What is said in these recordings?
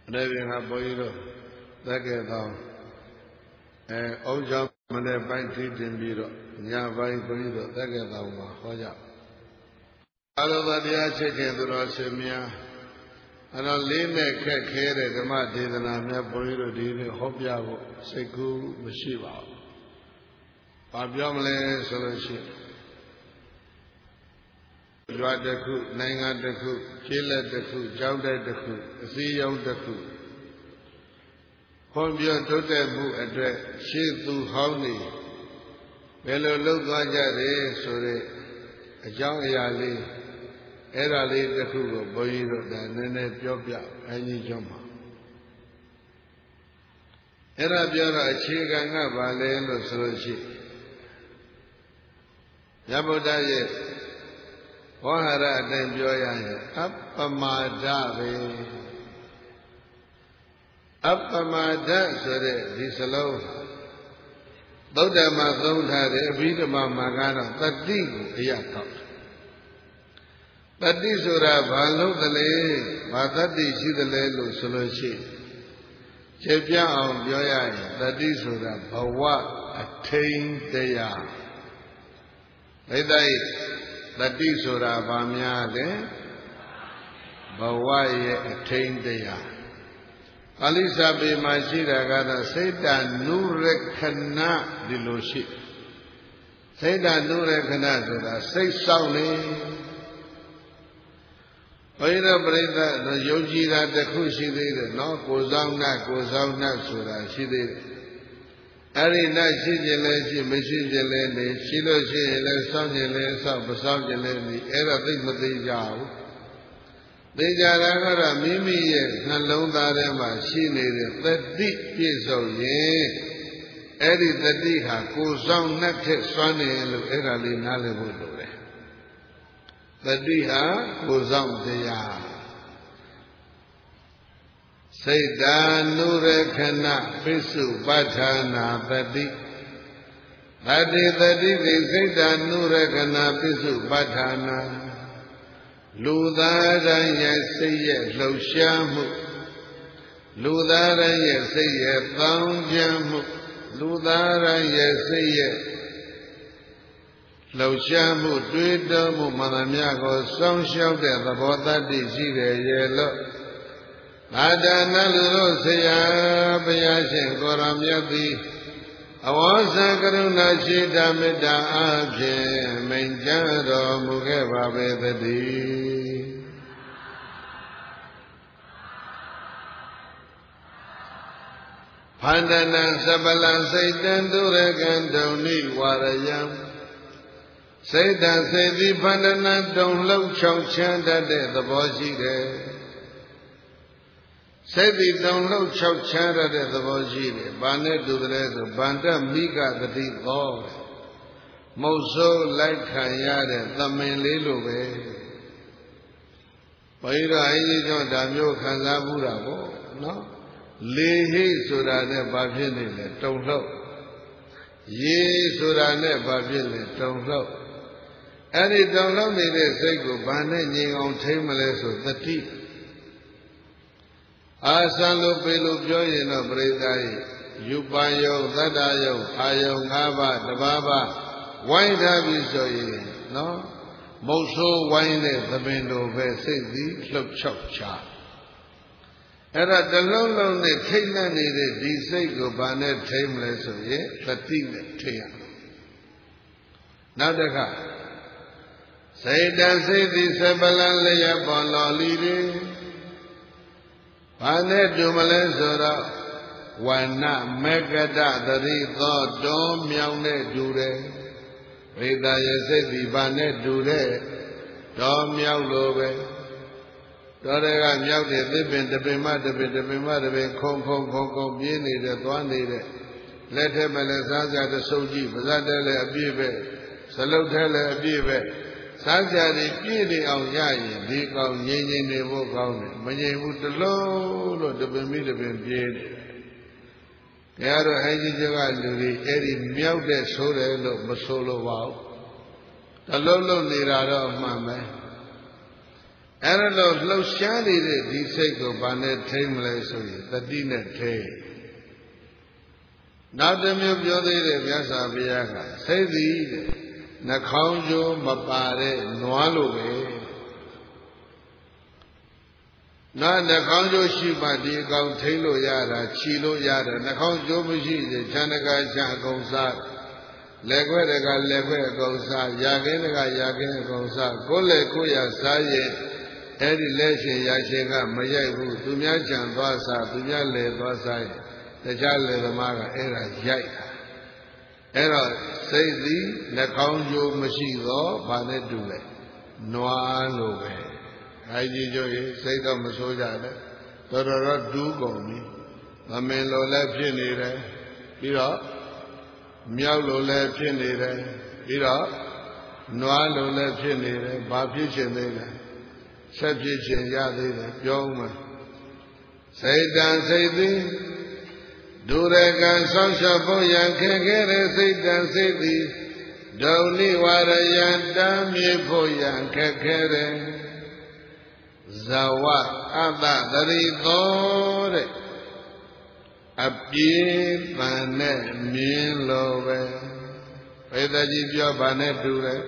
နေ့ပြင်ကဘုန်းကြီးတို့သက်ခဲ့သောအုံကြောင့်မနေ့ပိုင်းထိတင်ပြီးတော့ညပိုင်းဘုန်းကြီးတို့သက်ခဲ့သောမှာဟောကြအလောဘတရားချစ်ခြင်းသူတော်ရှင်များအဲ့တော့လေးနဲ့ခက်ခဲတဲ့ဓမ္မဒေသနာများဘုန်းကြီးတို့ဒီနေ့ဟောပြဖို့စိတ်ကူးမရှိပါဘူး။ဘာပြောမလဲဆိုလို့ရှိရင်ရွာတစ်ခုနိုင်ငံတစ်ခုကျေးလက်တစ်ခုကျောင်းတိုက်တစ်ခုအစည်းအရုံးတစ်ခုဖွံ့ဖြိုးတိုးတက်မှုအတွက်ရှေ့သူဟောင်းနေဘယ်လိုလုပ်သွားကြတယ်ဆိုတဲ့အကြောင်းအရာလေးအဲ့ဒါလေးတစ်ခုကိုဘုန်းကြီးတို့ဒါနည်းနည်းပြောပြအကြီးကျော်မှာအဲ့ဒါပြောတော့အခြေခံကဘာလဲလို့ဆိုလို့ရှိရဗုဒ္ဓရဲ့ဝါဟာရအတိုင်းပြောရရင်အပ္ပမာဒပဲအပ္ပမာဒဆိုတဲ့ဒီစလုံးသုဒ္ဓမှာသုံးထားတဲ့အဘိဓမ္မာမှာကတော့တတိကိုအရာကောက်တတိဆိုတာဘာလို့တလဲဘာတတိရှိတယ်လဲလို့ဆိုလို့ရှိရင်ခြေပြအောင်ပြောရရင်တတိဆိုတာဘဝအထိန်တရားဒိဋ္ဌိတတိဆိုတာဘာများလဲဘဝရဲ့အထိန်တရားပါဠိစာပေမှာရှိတာကတော့စိတ်တနုရခဏဒီလိုရှိစိတ်တနုရခဏဆိုတာစိတ်ဆောက်နေဘုရားပြိဿတို့ယုံကြည်တာတစ်ခုရှိသေးတယ်နော်ကိုဆောင်နှဆိုတာရှိသေးတယ်အဲ့ဒီနဲ့ရှိခြင်းလည်းရှိမရှိခြင်းလည်းနေရှိလို့ရှိရင်လည်းစောင့်ခြင်းလည်းစောင့်မစောင့်ခြင်းလည်းနေအဲ့ဒါသိမသိကြဘူးသိကြတာကတော့မိမိရဲ့နှလုံးသားထဲမှာရှိနေတဲ့တတိပြည့်စုံရင်အဲ့ဒီတတိဟာကိုဆောင်နှက်ထက်စွမ်းနေလို့အဲ့ဒါလေးနားလည်ဖို့လိုတယ်တတိဟာကိုဆောင်တရားစိတ်တ ानु ရခဏပိစုပဋ္ဌာနာတတိတတိတတိစိတ်တ ानु ရခဏပိစုပဋ္ဌာနာလူသားတိုင်းရဲ့စိတ်ရဲ့လှုပ်ရှားမှုလူသားတိုင်းရဲ့စိတ်ရဲ့တောင်းကြမှုလူသားတိုင်းရဲ့စိတ်ရဲ့လှုပ်ရှားမှုတွေးတောမှုမှန်သမျှကိုစောင့်ရှောက်တဲ့သဘောတတ္တိရှိတယ်ရဲ့လို့အာဒါနလူတို့ဆရာဘုရားရှင်ကိုရောင်မြတ်သည်အဝါစကရုဏာရှိတာမေတ္တာအဖြင့်မိန့်ကြားတော်မူခဲ့ပါပေသတည်းဖန္ဒနာသဗ္ဗလစိတ်တံသူရကံဒုံနိဝရယံစိတ်တံစိတ်သည်ဖန္ဒနာတုံလှုပ်ချောင်ချမ်းတတ်တဲ့သဘောရှိတယ်စိတ်သည်တုံလှုပ်ချောက်ချမ်းရတဲ့သဘောရှိတယ်။ဘာနဲ့တူတယ်လဲဆိုဗန္တမိကတတိသောမုတ်ဆိုးလိုက်ခံရတဲ့သမင်လေးလိုပဲ။ဘုရားအင်းကြီးကျော်ဒါမျိုးခံစားမှုတာပေါ့နော်။လေဟိဆိုတာနဲ့ဘာဖြစ်နေလဲတုံလှုပ်ရေဆိုတာနဲ့ဘာဖြစ်လဲတုံလှုပ်အဲ့ဒီတုံလှုပ်နေတဲ့စိတ်ကိုဘာနဲ့ငြိမ်အောင်ထိမ့်မလဲဆိုတတိအာသံလို့ပေလို့ပြောရင်တော့ပရိသတ်ယူပန်ယုတ်သတ္တယုတ်အာယုံ၅ပါးတပါးပါးဝိုင်းထားပြီဆိုရင်နော်မုတ်ဆိုးဝိုင်းတဲ့သပင်တို့ပဲစိတ်သည်လှုပ်ချောက်ချအဲ့ဒါတလုံးလုံးနဲ့ထိတ်လန့်နေတဲ့ဒီစိတ်ကိုဘာနဲ့ထိမလဲဆိုရင်တတိနဲ့ထိရနောက်တစ်ခါစိတ်တစိတ်သည်သဗ္ဗလံလျက်ပေါ်လော်လီတွေဘာနဲ့တူမလဲဆိုတော့ဝဏမေကတသတိသောတောမြောင်နဲ့တူတယ်ဝိသရဲ့စိတ်ဒီဘာနဲ့တူတဲ့တောမြောက်လိုပဲတော်တွေကမြောက်တဲ့သစ်ပင်တပင်မတပင်ခုံပြေးနေတဲ့သွားနေတဲ့လက်ထက်ပဲလက်စားကြတဲ့စုပ်ကြည့်ပါးစပ်တဲလည်းအပြည့်ပဲစလုတ်ထဲလည်းအပြည့်ပဲစားကြတယ်ပြည့်နေအောင်ရရင်ဒီကောင်ငြိမ်နေဖို့ကောင်းတယ်မငြိမ်ဘူးတလုံးလို့တပင်မိတပင်ပြေးတယ်ဒါကတော့အဲဒီကျကလူတွေအဲ့ဒီမြောက်တဲ့ဆိုးတယ်လို့မဆိုလိုပါဘူးတလုံးလုံးနေတာတော့အမှန်ပဲအဲ့တော့လှုပ်ရှားနေတဲ့ဒီစိတ်ကိုဘာနဲ့ထိမ့်မလဲဆိုရင်တတိနဲ့ထိမ့်နောက်တစ်မျိုးပြောသေးတယ်မြတ်စွာဘုရားကစိတ်သည်နှာခေါင်းကျိုးမပါတဲ့နွားလိုပဲနှာခေါင်းကျိုးရှိမှဒီအကောင်ထိမ့်လို့ရတာခြီလို့ရတယ်နှာခေါင်းကျိုးမရှိရင်ခြံတကာခြံအကုန်စားလက်ခွဲတကလက်ခွဲအကုန်စားရာခင်းတကရာခင်းအကုန်စားကိုယ်လက်ကိုယ်ရစားရင်အဲ့ဒီလက်ရှင်ရာရှင်ကမရိုက်ဘူးသူများကြံသွားစားသူများလဲသွားစားရင်တခြားလေသမားကအဲ့ဒါရိုက်တာအဲ့တော့စိတ်သည်နှာခေါင်းကျိုးမရှိတော့ဘာနဲ့တူလဲနွားလိုပဲခိုင်းကြီးကျိုးရင်စိတ်တော့မဆိုးကြနဲ့တော်တော်ဒူးကုန်ပြီသမင်လိုလည်းဖြစ်နေတယ်ပြီးတော့မြောက်လိုလည်းဖြစ်နေတယ်ပြီးတော့နွားလိုလည်းဖြစ်နေတယ်ဘာဖြစ်ချင်သေးလဲဆက်ဖြစ်ချင်ရသေးတယ်ပြောဦးမယ်စိတ်တန်စိတ်သည်ဒုရကံဆောင်းလျှောက်ဖို့ရန်ခဲခဲတဲ့စိတ်တန်စိတ်သည်ဒုနိဝရယံတမ်းမြေဖို့ရန်ခက်ခဲတဲ့ဇဝအတ္တတရိသောတဲ့အပြေးပန်နဲ့မြင်လို့ပဲဘယ်တကြီးပြောပါနဲ့တူတယ်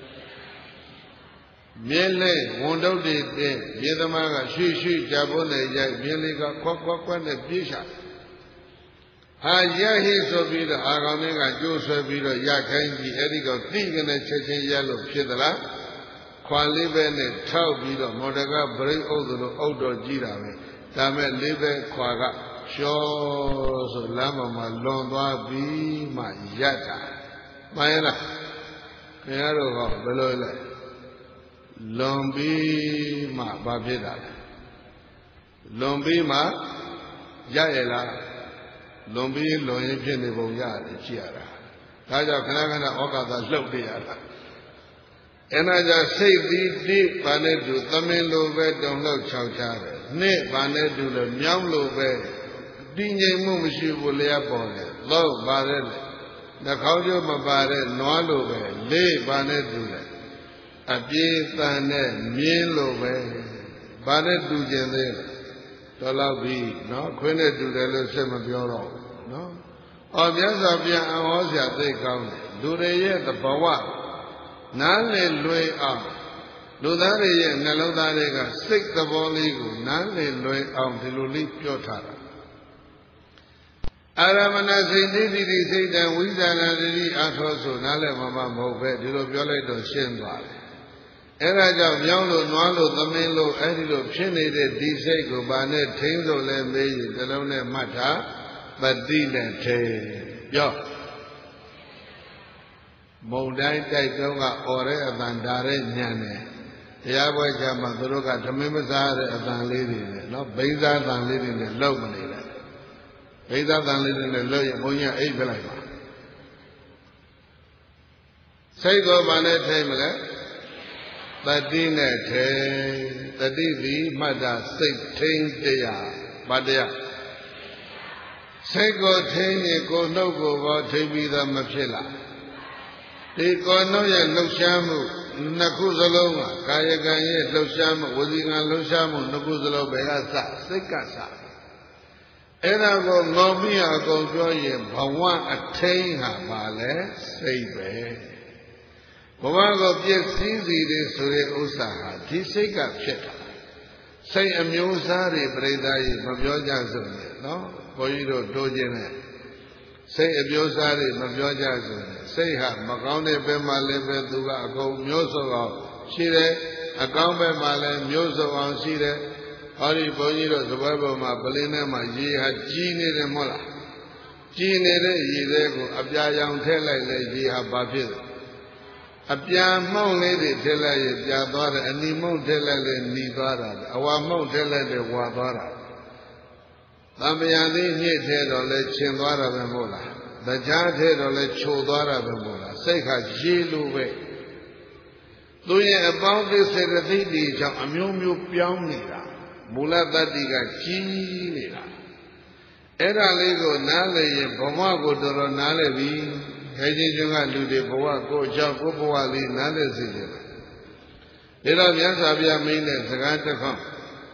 မြင်းလေးဝန်တုတ်တွေတင်းမြေသမားကရွှေ့ရွှေ့ကြဖို့နဲ့ရိုက်မြင်းလေးကခွက်ခွက်ခွက်နဲ့ပြေးချဟာရဟိဆိုပြီးတော့အာကောင်လေးကကြိုးဆွဲပြီးတော့ရခိုင်းကြည့်အဲ့ဒီကောင်တိကနေချက်ချင်းရလို့ဖြစ်သလားခွာလေးပဲနဲ့ထောက်ပြီးတော့မော်တကဗရိတ်အုပ်သလိုအုပ်တော်ကြည့်တာပဲဒါမဲ့လေးပဲခွာကရှောဆိုလမ်းပေါ်မှာလွန်သွားပြီးမှရက်တာမှန်ရလားခင်ဗျားတို့ကဘယ်လိုလဲလွန်ပြီးမှဘာဖြစ်တာလဲလွန်ပြီးမှရရလားလွန်ပြီးလွန်ရင်ဖြစ်နေပုံရတယ်ကြည့်ရတာဒါကြောင့်ခဏခဏဩကာသလှုပ်နေရတာအဲ့ဒါကြောင့်စိတ်သည်တိဘာနဲ့တူသမင်လိုပဲတုံလောက်ခြောက်ချပဲနှစ်ဘာနဲ့တူလို့မြောင်းလိုပဲတည်ငြိမ်မှုမရှိဘူးလျက်ပေါ်တယ်တော့ဘာလဲနှာခေါင်းကျိုးမပါတဲ့နွားလိုပဲလေးဘာနဲ့တူလဲအပြေးတန်နဲ့မြင်းလိုပဲဘာနဲ့တူကျင်သေးလဲတော်တော့ပြီနော်ခွင်းနဲ့တူတယ်လို့ဆက်မပြောတော့ဘူးနော်အော်မြတ်စွာဘုရားအဟောစရာသိကောင်းတယ်လူတွေရဲ့သဘဝနားလည်လွယ်အောင်လူသားတွေရဲ့နှလုံးသားတွေကစိတ်သဘောလေးကိုနားလည်လွယ်အောင်ဒီလိုလေးပြောထားတာအာရမဏစိတ်တိတိစိတ်တံဝိဇာနာတိအာထောဆိုနားလည်မှာမဟုတ်ပဲဒီလိုပြောလိုက်တော့ရှင်းသွားတယ်အဲ့ဒါကြောင့်မြောင်းလို့နွားလို့သမင်းလို့အဲ့ဒီလိုဖြစ်နေတဲ့ဒီစိတ်ကိုဘာနဲ့ထိန်းလို့လဲမေးရင်တလုံးနဲ့မှတ်တာပတိနဲ့ထိန်းပြောမုံတိုင်းတိုက်တော့ကအော်တဲ့အတန်ဒါတဲ့ညံတယ်တရားပွဲကြမှာသူတို့ကသမင်းမစားတဲ့အတန်လေးတွေနဲ့နော်ဘိန်းစားတန်လေးတွေနဲ့လောက်မနေနဲ့ဘိန်းစားတန်လေးတွေနဲ့လောက်ရင်ဘုန်းကြီးအိတ်ပြလိုက်ပါစိတ်ကိုဘာနဲ့ထိန်းမလဲတတိနဲ့ထိန်းတတိသည်မှတ်တာစိတ်ထိန်းတရားဘာတရားစိတ်ကိုထိန်းရင်ကိုယ်နှုတ်ကိုဘောထိန်းပြီးသားမဖြစ်လားဒီကိုယ်နှုတ်ရဲ့လှုပ်ရှားမှုနှစ်ခုစလုံးကကာယကံရဲ့လှုပ်ရှားမှုဝစီကံလှုပ်ရှားမှုနှစ်ခုစလုံးဘယ်ကစစိတ်ကစအဲ့ဒါကိုငေါပြီးအကုန်ပြောရင်ဘဝအထိန်ဟာပါလဲစိတ်ပဲဘဝကိုပြည့်စည်စီတယ်ဆိုတဲ့ဥစ္စာဟာဒီစိတ်ကဖြစ်တာစိတ်အမျိုးအစားတွေပြိဿကြီးမပြောကြစို့နဲ့နော်ဘုန်းကြီးတို့တိုးခြင်းနဲ့စိတ်အမျိုးအစားတွေမပြောကြစို့နဲ့စိတ်ဟာမကောင်းတဲ့ဘက်မှာလည်းပဲသူကအကုန်မျိုးစုံအောင်ရှိတယ်အကောင်းဘက်မှာလည်းမျိုးစုံအောင်ရှိတယ်ဟောဒီဘုန်းကြီးတို့သဘောပေါ်မှာပလင်းထဲမှာရေဟာကြီးနေတယ်မဟုတ်လားကြီးနေတဲ့ရေတွေကိုအပြာရောင်ထည့်လိုက်လေရေဟာဘာဖြစ်လဲအပြာမှုန့်လေးတွေထည့်လိုက်ရင်ပြာသွားတယ်အနီမှုန့်ထည့်လိုက်ရင်နီသွားတာအဝါမှုန့်ထည့်လိုက်ရင်ဝါသွားတာသံဃာသေးညှိထည့်တော့လဲချင်သွားတာပဲမဟုတ်လားတရားထည့်တော့လဲချိုသွားတာပဲမဟုတ်လားစိတ်ခါရေလိုပဲသူရဲ့အပေါင်းအသင်းစေတသိက်တွေကြောင့်အမျိုးမျိုးပြောင်းနေတာမူလတတ္တိကကြီးနေတာအဲ့ဒါလေးကိုနားလည်ရင်ဘဝကိုတော်တော်နားလည်ပြီခဲချင်းချင်းကလူတွေဘဝကိုအကြောင်းကိုဘဝလေးနားလည်စေတယ်ဒီတော့မြတ်စွာဘုရားမင်းတဲ့စကားတစ်ခေါက်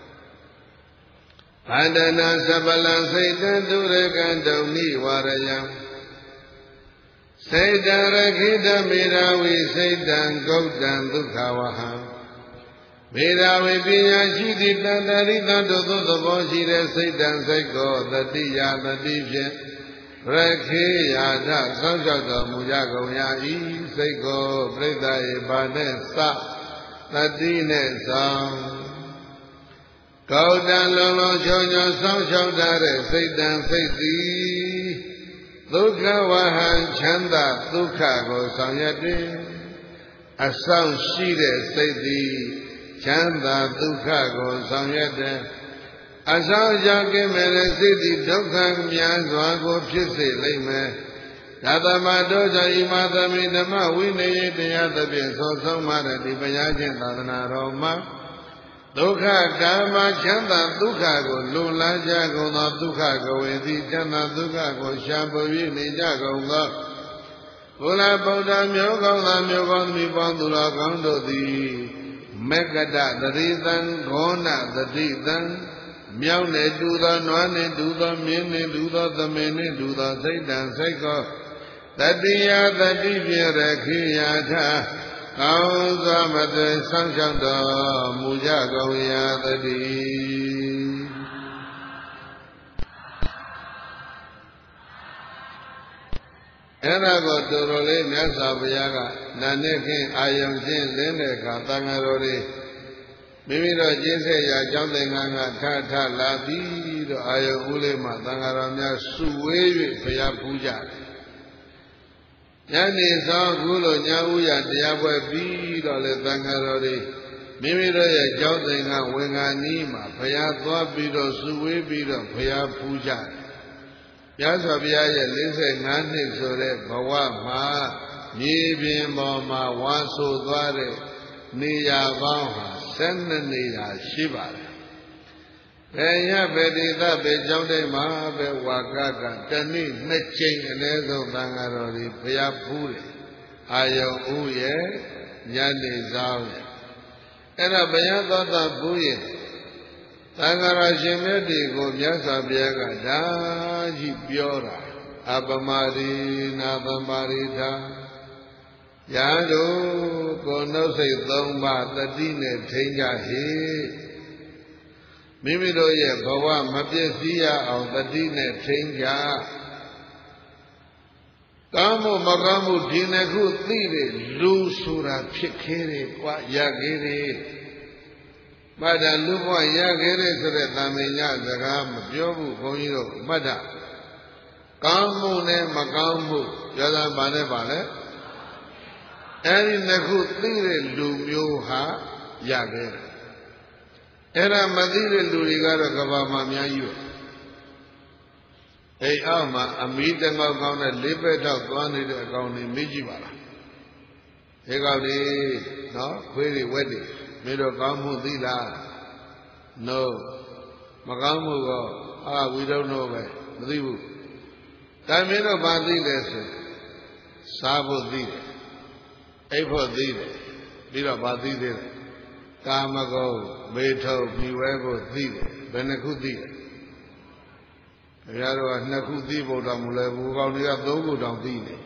ဗန္ဒနာသဗ္ဗလံစိတ်တံသူရကံဒုံနိဝရယံစိတ်တံရခိတမေရာဝိစိတ်တံဂௌတံဒုက္ခဝဟံမေရာဝိပညာရှိသည့်တန်တရိတံတို့သောသဘောရှိတဲ့စိတ်တံစိတ်ကိုတတိယတတိဖြင့်ရခေယာထစောင့်ရှောက်တော်မူကြကုန်ရာဤစိတ်ကိုပြိဿရေပါနဲ့စတတိနဲ့ဆောင်ကောတံလုံးလုံးချုံချုံစောင့်ရှောက်ထားတဲ့စိတ်တံစိတ်သည်ဒုက္ခဝဟံချမ်းသာဒုက္ခကိုဆောင်ရွက်တယ်အဆောင်ရှိတဲ့စိတ်သည်ချမ်းသာဒုက္ခကိုဆောင်ရွက်တယ်အဆောင်ကြောင့်ကင်းမဲ့တဲ့စိတ်သည်ဒုက္ခများစွာကိုဖြစ်စေလိမ့်မယ်ဒါသမတို့ကြောင့်ဤမသမိဓမ္မဝိနည်းတရားသဖြင့်သောဆုံးမတဲ့ဒီဘုရားရှင်သာသနာတော်မှာဒုက္ခကာမချမ်းသာဒုက္ခကိုလုံလန်းကြကုန်သောဒုက္ခကဝေသည်ချမ်းသာဒုက္ခကိုရှားပွေ၍နေကြကုန်သောဘုရားဗုဒ္ဓမျိုးကောင်းသောမျိုးကောင်းသမီးပေါင်းသူတော်ကောင်းတို့သည်မေကတတတိတံဂောဏတတိတံမြောင်းနဲ့တူသောနွားနဲ့တူသောမြင်းနဲ့တူသောသမင်နဲ့တူသောစိတ်တံစိတ်ကိုတတိယတတိဖြင့်ရခိယာထကောင်းစွာမသွေဆောင်ရှောက်တော်မူကြကုန်ရာတည်းအဲ့ဒါကိုတော်တော်လေးမြတ်စွာဘုရားကနာနဲ့ခင်းအာယုံချင်းလင်းတဲ့အခါသံဃာတော်တွေမိမိတို့ကျင့်ဆက်ရာအကြောင်းသင်္ကန်းကထလာပြီးတော့အာယုံဦးလေးမှာသံဃာတော်များစုဝေး၍ဘုရားပူကြတယ်ညနေဆောင်ခုလိုညဦးရတရားပွဲပြီးတော့လေသံဃာတော်တွေမိမိတို့ရဲ့ကြောင်းသင်္ကန်းဝင်္ဂာနီးမှာဘုရားသွားပြီးတော့စုဝေးပြီးတော့ဘုရားပူကြတယ်မြတ်စွာဘုရားရဲ့45နှစ်ဆိုတဲ့ဘဝမှာမြေပြင်ပေါ်မှာဝါဆိုသွားတဲ့နေရာပေါင်းဟာ12နေရာရှိပါတယ်ဘယ်ရဘယ်ဒေသဘယ်ကျောင်းတိုင်းမှာပဲဝါကကတနေ့2ချိန်အနည်းဆုံးသံဃာတော်တွေဘုရားဖူးတယ်အာယုံဦးရဲ့ညနေဆောင်ရဲ့အဲ့ဒါဘုရားသောတာဖူးရဲ့သံဃာတော်ရှင်မြတ်တွေကိုမြတ်စွာဘုရားကဒါကြီးပြောတာအပမရိနာပမရိထာယံတို့ကိုနှုတ်စိတ်3ပါးတတိနဲ့ထိန်းကြဟိမိမိတို့ရဲ့ဘဝမပြည့်စည်ရအောင်တတိနဲ့ထိန်းကြကောင်းမှုမကောင်းမှုဒီနှစ်ခုသိတဲ့လူဆိုတာဖြစ်ခဲတယ်ကွာရခဲ့တယ်မှတ်တာလူဘဝရခဲ့တယ်ဆိုတဲ့သာမညစကားမပြောဘူးဘုန်းကြီးတို့မှတ်တာကောင်းမှုနဲ့မကောင်းမှုပြောတာဗာနဲ့ပါလဲအဲဒီနှစ်ခုသိတဲ့လူမျိုးဟာရခဲ့တယ်အဲ့ဒါမသိတဲ့လူတွေကတော့ကဘာမှာအများကြီးပဲအိမ်အောက်မှာအမီးတငေါက်ကောင်းတဲ့လေးပဲထောက်သွားနေတဲ့အကောင်တွေမေးကြည့်ပါလားဒီကောင်တွေနော်ခွေးတွေဝက်တွေမင်းတို့ကောင်းမှုသိလား no မကောင်းမှုကောwe don't know ပဲမသိဘူးဒါမင်းတို့ဘာသိလဲဆိုစားဖို့သိတယ်အိပ်ဖို့သိတယ်ပြီးတော့ဘာသိသေးလဲကာမဂုဏ်မေထုပ်ပြီးဝဲဖို့သိတယ်ဘယ်နှခုသိတယ်ဘုရားတော်က2ခုသိဖို့တောင်မလဲဘူးကောင်းတွေက3ခုတောင်သိနေ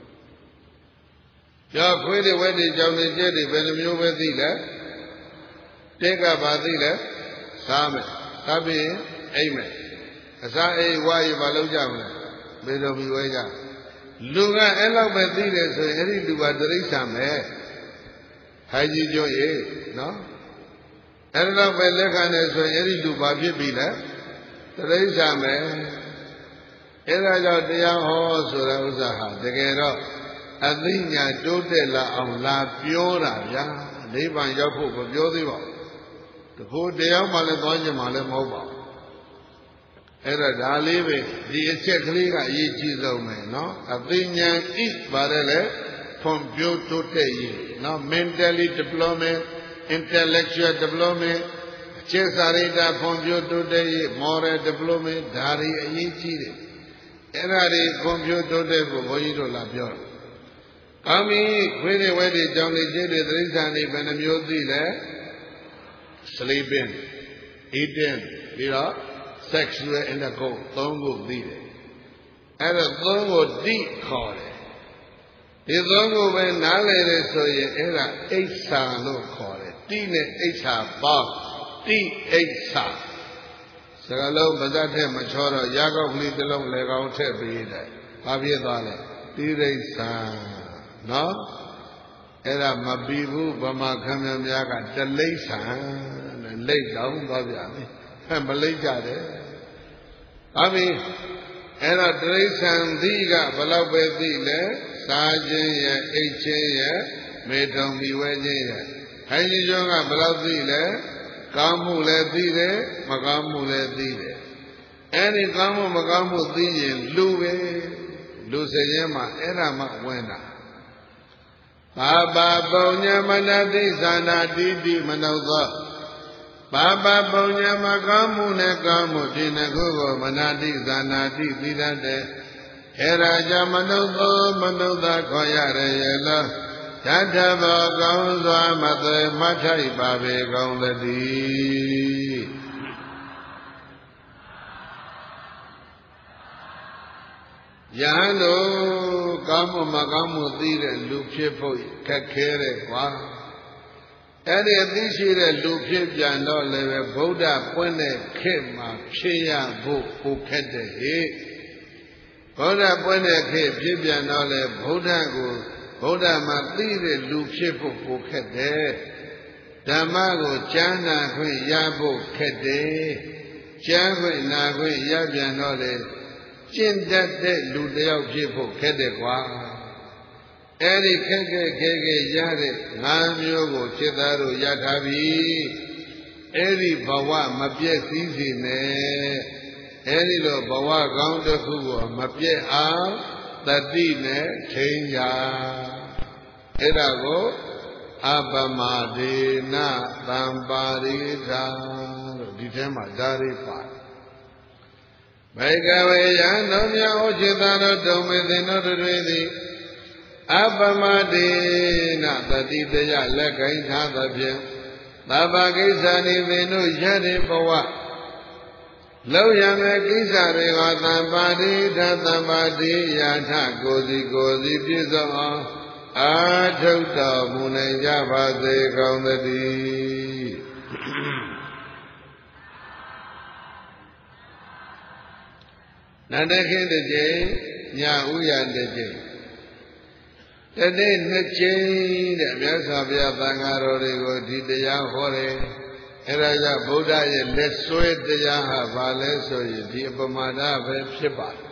ကြောက်ခွေးတွေဝဲတွေကြောင်တွေကျဲတွေဘယ်နှမျိုးပဲသိလဲတဲ့ကဘာသိလဲစားမယ်စားပြီးအိမ်မယ်အစားအိမ်ဝါရီမလုပ်ကြမလဲမေထုပ်ပြီးဝဲကြလူကအဲ့လောက်ပဲသိတယ်ဆိုရင်အဲ့ဒီလူကတိရစ္ဆာန်ပဲဟိုင်ကြီးပြောရေနော်အဲ့ဒါတော့ပဲလက်ခံနေဆိုရင်အဲ့ဒီလူဘာဖြစ်ပြီလဲတိရစ္ဆာန်ပဲအဲ့ဒါကြောင့်တရားဟောဆိုတဲ့ဥစ္စာဟာတကယ်တော့အသိဉာဏ်တိုးတက်လာအောင်လာပြောတာဗျာနိဗ္ဗာန်ရောက်ဖို့မပြောသေးပါဘူးတခုတရားမှလည်းသွားကြမှာလည်းမဟုတ်ပါဘူးအဲ့တော့ဒါလေးပဲဒီအချက်ကလေးကအရေးကြီးဆုံးပဲနော်အသိဉာဏ်ဤပါတယ်လေဖွံ့ဖြိုးတိုးတက်ရေးနော် mentally development intellectual development အခြေစာရိတ္တဖွံ့ဖြိုးတိုးတက်ရေး moral development ဒါတွေအရေးကြီးတယ်အဲ့ဒါတွေဖွံ့ဖြိုးတိုးတက်ဖို့ဘုန်းကြီးတို့လာပြောတယ် Kami kwede wede jangli jede trisani benamyoti sleeping, eating, sexual intercourse, tongo dide. Era tongo di kore. Di tongo be nale soye era eisa lo kore. Tine eisa ba, ti eisa. Sagalo bazate machoro yago kli telong legao the bide. Papiye dale. Ti eisa. No? Era mabibu bama khamya mya ka taliisa late down ba bya me ma late jade abi era taliisan thi ka balak be thi le sa chin ye ait chin ye me thong mi we chin ye khai chin chon ka balak thi le kaam mu le thi de ma kaam mu le thi de edi kaam mu ma kaam mu thi yin lu be lu se yin ma era ma wen da Baba Punya Manati Sanatiti Manauta Baba Punya Makamu Nekamu Tinakugo Manati Sanati Vidante Heraja Manauta Koyare Yela Tantava Gaunza Mate Matai Babe Gaunladi Yahano Kamu Makamu Tire Lupche Poi Kakere Kwa Ede Tishire Lupche Jano Leve Buddha Pwene Kema Pia Bu Ukete He Buddha Pwene Ke Pijano Le Buddha Gu Buddha Matire Lupche Po Ukete Damago Jana Kwe Yabu Kete Jangwe Nagwe Yabiano Le Chin that lu taoဖြစ်ဖို့ခက်တယ်ကွာအဲ့ဒီခက်ရတဲ့ငါးမျိုးကိုจิตသားတို့ရထားပြီအဲ့ဒီဘဝမပြည့်စည်စေနဲ့အဲ့ဒီလိုဘဝကောင်းတစ်ခုကိုမပြည့်အောင်တတိနဲ့ထိန်းကြအဲ့ဒါကိုအပမဒေနသံပါရိသာလို့ဒီထဲမှာဇာတိပါဘေကဝေယံသောမြတ်ဩจิตသောတုံမေသင်တို့တွေသည်အပမဒေနတတိတယလက်ကိုင်းထားသဖြင့်သဗ္ဗကိစ္စနိသင်တို့ရတဲ့ဘဝလောက်ရမယ်ကိစ္စတွေကသံပါတိသံပါတိယာထကိုစီပြည့်စုံအောင်အာထုတ်တော်မူနိုင်ကြပါစေကောင်းသတည်းနန္ဒခေတကြိညာဥရတကြိတနေ့နှစ်ကြိမ်တဲ့မြတ်စွာဘုရားသံဃာတော်တွေကိုဒီတရားဟောတယ်အဲဒါကြောင့်ဗုဒ္ဓရဲ့လက်ဆွဲတရားဟာဘာလဲဆိုရင်ဒီအပမဒပဲဖြစ်ပါတယ်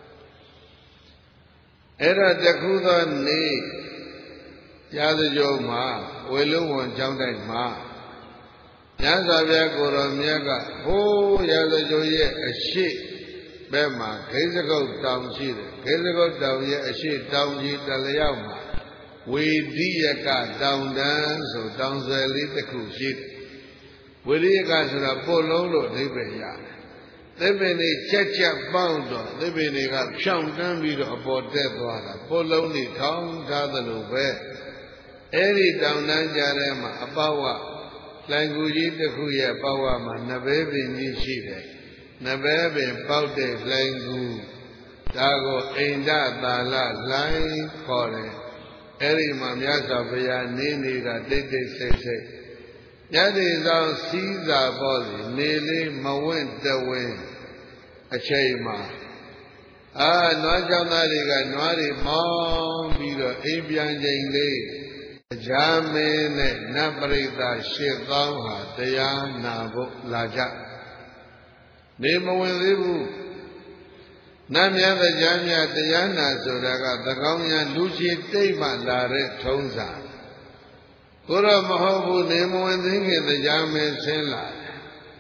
အဲ့တော့တခုသောနေ့ရာဇကြုံမှာဝေလုံးဝန်ကျောင်းတိုက်မှာမြတ်စွာဘုရားကိုယ်တော်မြတ်ကဟိုးရာဇကြုံရဲ့အရှိဘက်မှာခိစကုတ်တောင်ရှိတယ်ခိစကုတ်တောင်ရဲ့အရှိတောင်ကြီးတလျောက်မှာဝေဒီယကတောင်တန်းဆိုတောင်ဆွယ်လေးတစ်ခုရှိတယ်ဝေဒီယကဆိုတာပို့လုံးလို့အဓိပ္ပာယ်ရတယ်သစ်ပင်တွေချက်ပေါက်တော့သစ်ပင်တွေကဖြောင်းတန်းပြီးတော့အပေါ်တက်သွားတာပို့လုံးတွေထောင်းထားသလိုပဲအဲ့ဒီတောင်တန်းကြားထဲမှာအပဝလိုင်ကူကြီးတစ်ခုရဲ့ပဝမှာနဘဲပင်ကြီးရှိတယ်နဘဲပင်ပေါက်တဲ့လိုင်ကူဒါကိုအိန္ဒသာလလိုင်းခေါ်တယ်အဲ့ဒီမှာမြတ်စွာဘုရားနေနေတာတိတ်တိတ်ဆိတ်ဆိတ်ညတိဆောင်စီးစာပေါ်စီနေလေးမဝင့်တဝင်းအချိန်မှာနွားကြောင့်သားတွေကနွားတွေမောင်းပြီးတော့အိမ်ပြန်ချိန်လေးတရားမင်းနဲ့နတ်ပရိသတ်8000ဟာတရားနာဖို့လာကြနေမဝင်သေးဘူးနတ်မြတ်တရားမြတ်တရားနာဆိုတာကသကောင်းရန်လူချီတိတ်မှလာတဲ့ထုံးစံကိုတော့မဟုတ်ဘူးနေမဝင်သေးခင်တရားမင်းဆင်းလာတယ်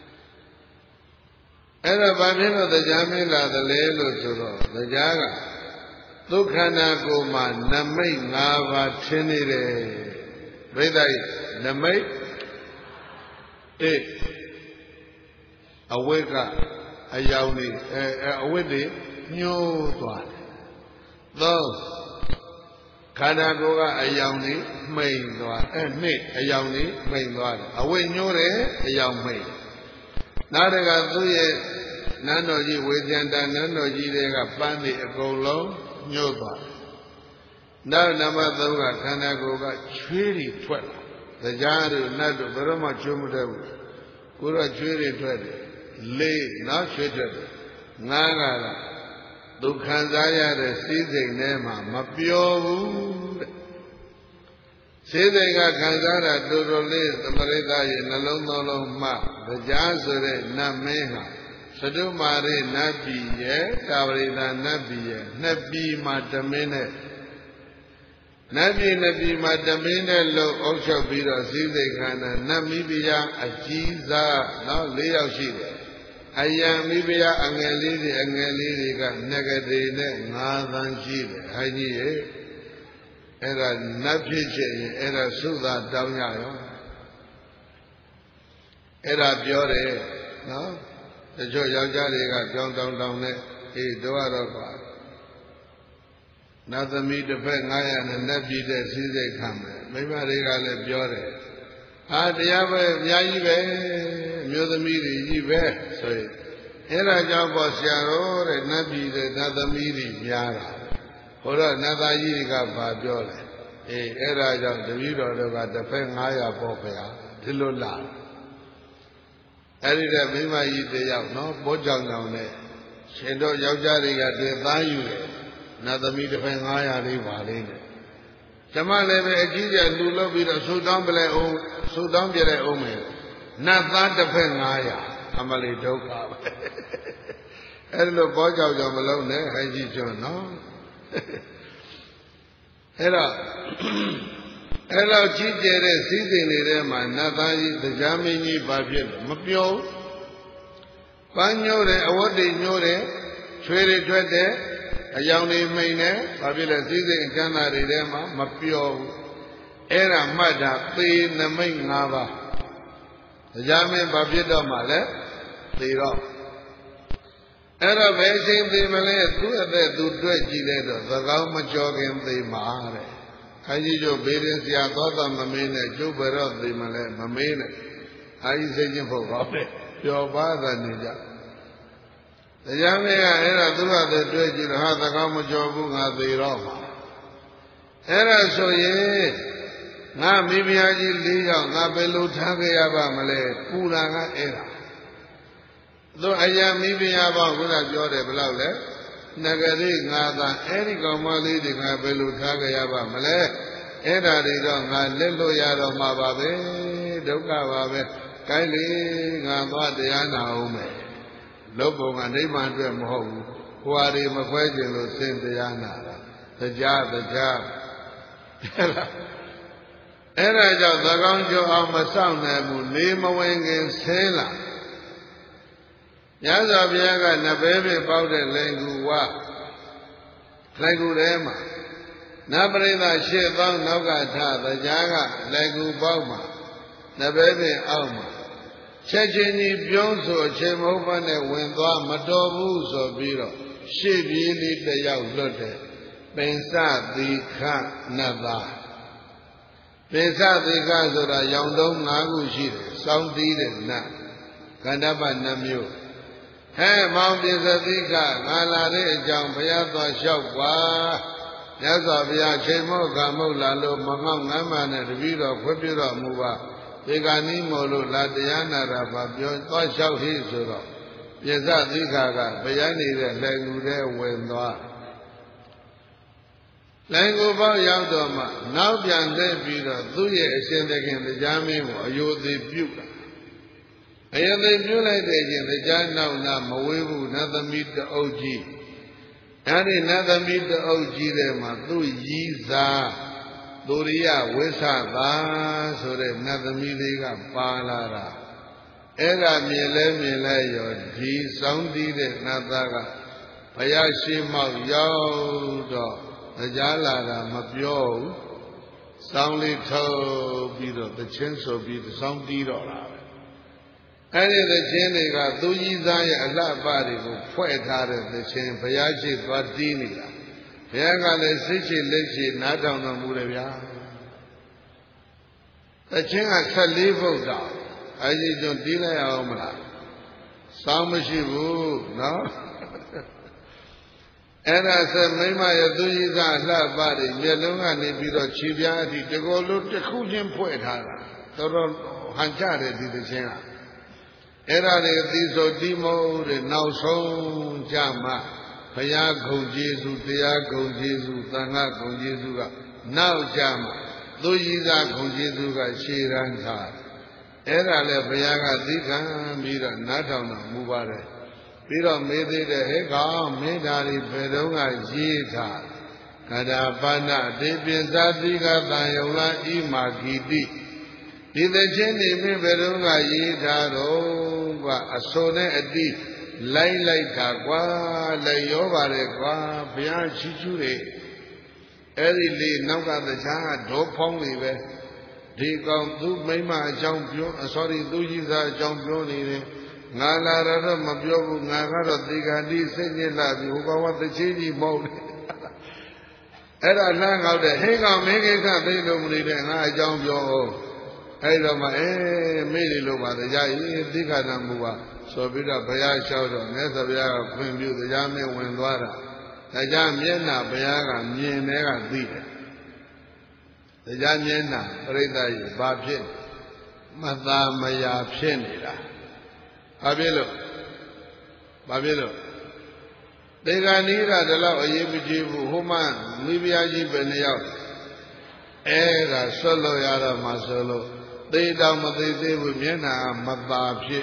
အဲ့တော့ဘာဖြစ်လို့တရားမင်းလာတယ်လဲလို့ဆိုတော့တရားကဒုက္ခနာကိုမှနမိတ်5ပါးထင်းနေတယ်ပြိဿရဲ့နမိတ်အဝိတ်ကအယောင်တွေအဝိတ်တွေညှိုးသွားတယ်3ခခန္ဓာကိုယ်ကအယောင်လေးမှိန်သွားနှစ်အယောင်လေးမှိန်သွားတယ်အဝိညိုးတယ်အယောင်မှိန်နောက်တကသူ့ရဲ့နန်းတော်ကြီးဝေဇန္တနန်းတော်ကြီးတွေကပန်းနေအကုန်လုံးညှို့သွားနောက်နံပါတ်3ကခန္ဓာကိုယ်ကချွေးတွေထွက်လာတရားတို့နတ်တို့ဘယ်တော့မှချွေးမထွက်ဘူးကိုယ်တော့ချွေးတွေထွက်တယ်လေးနောက်ချွေးထွက်တယ်ငါးကတော့သူခံစားရတဲ့စည်းစိမ်ထဲမှာမပြောဘူးတဲ့စည်းစိမ်ကခံစားတာတော်တော်လေးသမရိတရဲ့နှလုံးသွင်းလုံးမှတရားဆိုတဲ့နတ်မင်းဟာသတုမာရိနတ်ပြည်ရဲ့တာဝရိတာနတ်ပြည်ရဲ့နှစ်ပြည်မှာတမင်းနဲ့နတ်ပြည်နှစ်ပြည်မှာတမင်းနဲ့လုံအုပ်ချုပ်ပြီးတော့စည်းစိမ်ခန္ဓာနတ်မိဖုရားအကြီးစားနောက်၄ယောက်ရှိတယ်အယံမိဖုရားအငယ်လေးတွေကနဂတိနဲ့9 သန်းရှိတယ်ဟိုင်းကြီးရဲ့အဲ့ဒါနတ်ဖြစ်ချင်ရင်အဲ့ဒါသုသာတောင်းရရောအဲ့ဒါပြောတယ်နော်တချို့ယောက်ျားတွေကကြောင်းတောင်းနဲ့အေးတော့တော့ပါနတ်သမီးတစ်ဖက်900နဲ့နတ်ပြည်တဲ့စည်းစိမ်ခံမယ်မိမတွေကလည်းပြောတယ်ဟာတရားပဲအများကြီးပဲမျိုးသမီးတွေကြီးပဲဆိုရင်အဲ့ဒါကြောင့်ပေါ့ဆရာတော်တဲ့နတ်ပြည်တဲ့နတ်သမီးတွေများတာဟိုတော့နတ်သားကြီးတွေကဘာပြောလဲအေးအဲ့ဒါကြောင့်တပည့်တော်တို့ကတစ်ဖက်900ပေါ့ခင်ဗျာဒီလိုလာအဲ့ဒီတဲ့မိမကြီးတယောက်နော်ပိုးကြောင်ကြောင်နဲ့ရှင်တို့ယောက်ျားတွေကတွေ့သားယူတယ်နတ်သမီးတစ်ဖက်900လေးပါလေးနဲ့ဓမ္မလည်းပဲအကြီးကျယ်လူလုပ်ပြီးတော့ဆုတောင်းပြလိုက်အောင်ဆုတောင်းပြလိုက်အောင်မယ်နတ်သားတစ်ဖက်900အမလီဒုက္ခပဲအဲ့လိုပိုးကြောင်ကြောင်မလုံးနဲ့ဟဲ့ကြီးကျွန်းနော်အဲ့တော့အဲ့လောက်ကြီးကျယ်တဲ့စည်းစိမ်တွေထဲမှာနတ်သားကြီးတရားမင်းကြီးဘာဖြစ်လဲမပြောပန်းညိုးတယ်အဝတ်တွေညိုးတယ်ချွေးတွေထွက်တယ်အယောင်တွေမိန်တယ်ဘာဖြစ်လဲစည်းစိမ်ကျမ်းစာတွေထဲမှာမပြောဘူးအဲ့ဒါမှတ်တာသေနမိတ်5 ပါးတရားမင်းဘာဖြစ်တော့မှလဲသေတော့အဲ့တော့ဘယ်အချိန်သေမလဲသူ့အသက်သူတွေ့ကြည့်လိုက်တော့သကောင်းမကြောခင်သေမှာတဲ့ခိုင်းကြီးတို့ဘေးရင်ဆရာသောတာမမေးနဲ့ကျုပ်ဘယ်တော့သေမလဲမမေးနဲ့အာကြီးစိတ်ချင်းဖို့ကောင်းတယ်ပျော်ပါးသာနေကြတရားမင်းကအဲ့ဒါသူ့အသက်တွေ့ကြည့်တော့ဟာသကောင်းမကြောဘူးငါသေတော့မှာအဲ့ဒါဆိုရင်ငါမိဖုရားကြီး၄ ယောက်ငါဘယ်လိုထားခဲ့ရပါမလဲပူလာကအဲ့ဒါသူအယံမိဖုရားပေါင်းခုနပြောတယ်ဘယ်လောက်လဲနဂရိ9 သန်းအဲ့ဒီကောင်မလေးတွေငါဘယ်လိုထားကြရပါမလဲအဲ့ဒါတွေတော့ငါလက်လို့ရတော့မှာပါပဲဒုက္ခပါပဲကိုင်းလေငါသွားတရားနာအောင်မယ်လောဘကနိဗ္ဗာန်အတွက်မဟုတ်ဘူးဟွာတွေမခွဲကျင်လို့စင်တရားနာတာတရားအဲ့ဒါကြောင့်သကောင်းကျော်အောင်မဆောင်နိုင်ဘူးနေမဝင်ခင်ဆင်းလာညဇောဘုရားကနဘဲပဲပေါက်တဲ့လင်ကူဝလင်ကူထဲမှာနပရိသရှေ့ပေါင်းနောက်ကထတရားကလင်ကူပေါက်မှာနဘဲပဲအောက်မှာချက်ချင်းကြီးပြုံးဆိုအချိန်မဟုတ်ပါနဲ့ဝင်သွားမတော်ဘူးဆိုပြီးတော့ရှေ့ပြေးလေးတစ်ယောက်လွတ်တဲ့ပင်စသီခနတ်သားပင်စသီခဆိုတာရောင်တုံး5 ခုရှိတယ်စောင်းတီးတဲ့နတ်ကန္တပနတ်မျိုးဟဲ့မောင်ပိစသိကငါလာတဲ့အကြောင်းဘုရားသွားလျှောက်ပါမြတ်စွာဘုရားချိန်မောကမုတ်လာလို့မငေါ့ငမ်းမှနဲ့တပည့်တော်ဖွင့်ပြတော်မူပါဒီကနီးမို့လို့လာတရားနာတာပါပြောသွားလျှောက်ဟိဆိုတော့ပိစသိကကဘုရားနေတဲ့လက်ကူထဲဝင်သွားလက်ကူပေါက်ရောက်တော့မှနောက်ပြန်လှည့်ပြီးတော့သူ့ရဲ့အရှင်သခင်တရားမင်းကိုအယုသေးပြုတာအယုသေးပြုလိုက်တဲ့ချင်းတရားနောက်နာမဝေးဘူးနတ်သမီးတအုပ်ကြီးအဲ့ဒီနတ်သမီးတအုပ်ကြီးထဲမှာသူ့ရီးစားသူရိယဝိသသာဆိုတဲ့နတ်သမီးလေးကပါလာတာအဲ့ဒါမြင်လဲရောဒီစောင်းတီးတဲ့နတ်သားကဘုရားရှိမောက်ရောက်တော့တရားလာတာမပြောဘူးစောင်းလေးထုတ်ပြီးတော့သချင်းဆိုပြီးစောင်းတီးတော့တာပဲအဲ့ဒီသချင်းတွေကသူကြီးစားရဲ့အလှပတွေကိုဖွဲ့ထားတဲ့သချင်းဘုရားရှိသွားတီးနေတာဘုရားကလည်းစိတ်ရှိလက်ရှိနားထောင်တော်မူတယ်ဗျာတခြင်းက14ဗုဒ္ဓအဲဒီကျုံတီးလိုက်အောင်မလားစောင်းမရှိဘူးနော်အဲ့ဒါဆက်မိမရဲ့သူကြီးကလှပတယ်မျက်လုံးကနေပြီးတော့ခြေပြားအထိတကောလို့တစ်ခုချင်းဖွဲ့ထားတာတော်တော်ဟန်ကြတယ်ဒီတခြင်းကအဲ့ဒါတွေသီဆိုတိမုံတဲ့နောက်ဆုံးကြမှာဘုရားဂုဏ်ကျေးဇူးတရားဂုဏ်ကျေးဇူးသံဃာဂုဏ်ကျေးဇူးကနောက်ကြမှာသူကြီးကဂုဏ်ကျေးဇူးကရှေ့ရန်ထားအဲ့ဒါလည်းဘုရားကသိခံပြီးတော့နားထောင်တော်မူပါတယ်ပြီးတော့မေးသေးတယ်ဟဲ့ကောင်မင်းဓာရီဘယ်တော့ကရေးထားကဒါပါဏဒေပိဇာတိကတန်ယုံလာဣမာဂီတိဒီသချင်းနေမင်းဘယ်တော့ကရေးထားတော့ကအစိုးနဲ့အတိလိုက်တာကွာလိုက်ရောပါတယ်ကွာဘုရားချီးကျူးတယ်အဲ့ဒီလေနောက်ကတခြားဒေါဖောင်းနေပဲဒီကောင်သူမိမအကြောင်းပြောသူကြီးစားအကြောင်းပြောနေတယ်ငါလာတော့မပြောဘူးငါကတော့ဒီကတိစိတ်ညစ်လာပြီဟိုကောင်ကတချင်းကြီးမဟုတ်တယ်အဲ့ဒါလှမ်းကောက်တဲ့ဟေးကောင်မင်းကိစ္စသိလို့မနေတဲ့ငါအကြောင်းပြောအောင်အဲ့တော့မှမေ့နေလို့ပါတရားကြီးသိက္ခာတံမူပါဆိုပြီးတော့ဘုရားလျှောက်တော့မြတ်စွာဘုရားကခွင့်ပြုတရားမင်းဝင်သွားတာတရားမျက်နှာဘုရားကမြင်တဲ့ကသိတယ်တရားမျက်နှာပြိဿကြီးဘာဖြစ်မသာမယာဖြစ်နေတာဘာဖြစ်လို့ဒေဂာနီးတာဒီလောက်အရေးမကြီးဘူးဟိုမှမိဖုရားကြီးပဲနှစ်ယောက်အဲ့ဒါဆွတ်လို့ရတော့မှဆိုလို့သေတောင်မသေးသေးဘူးမျက်နှာမသာဖြစ်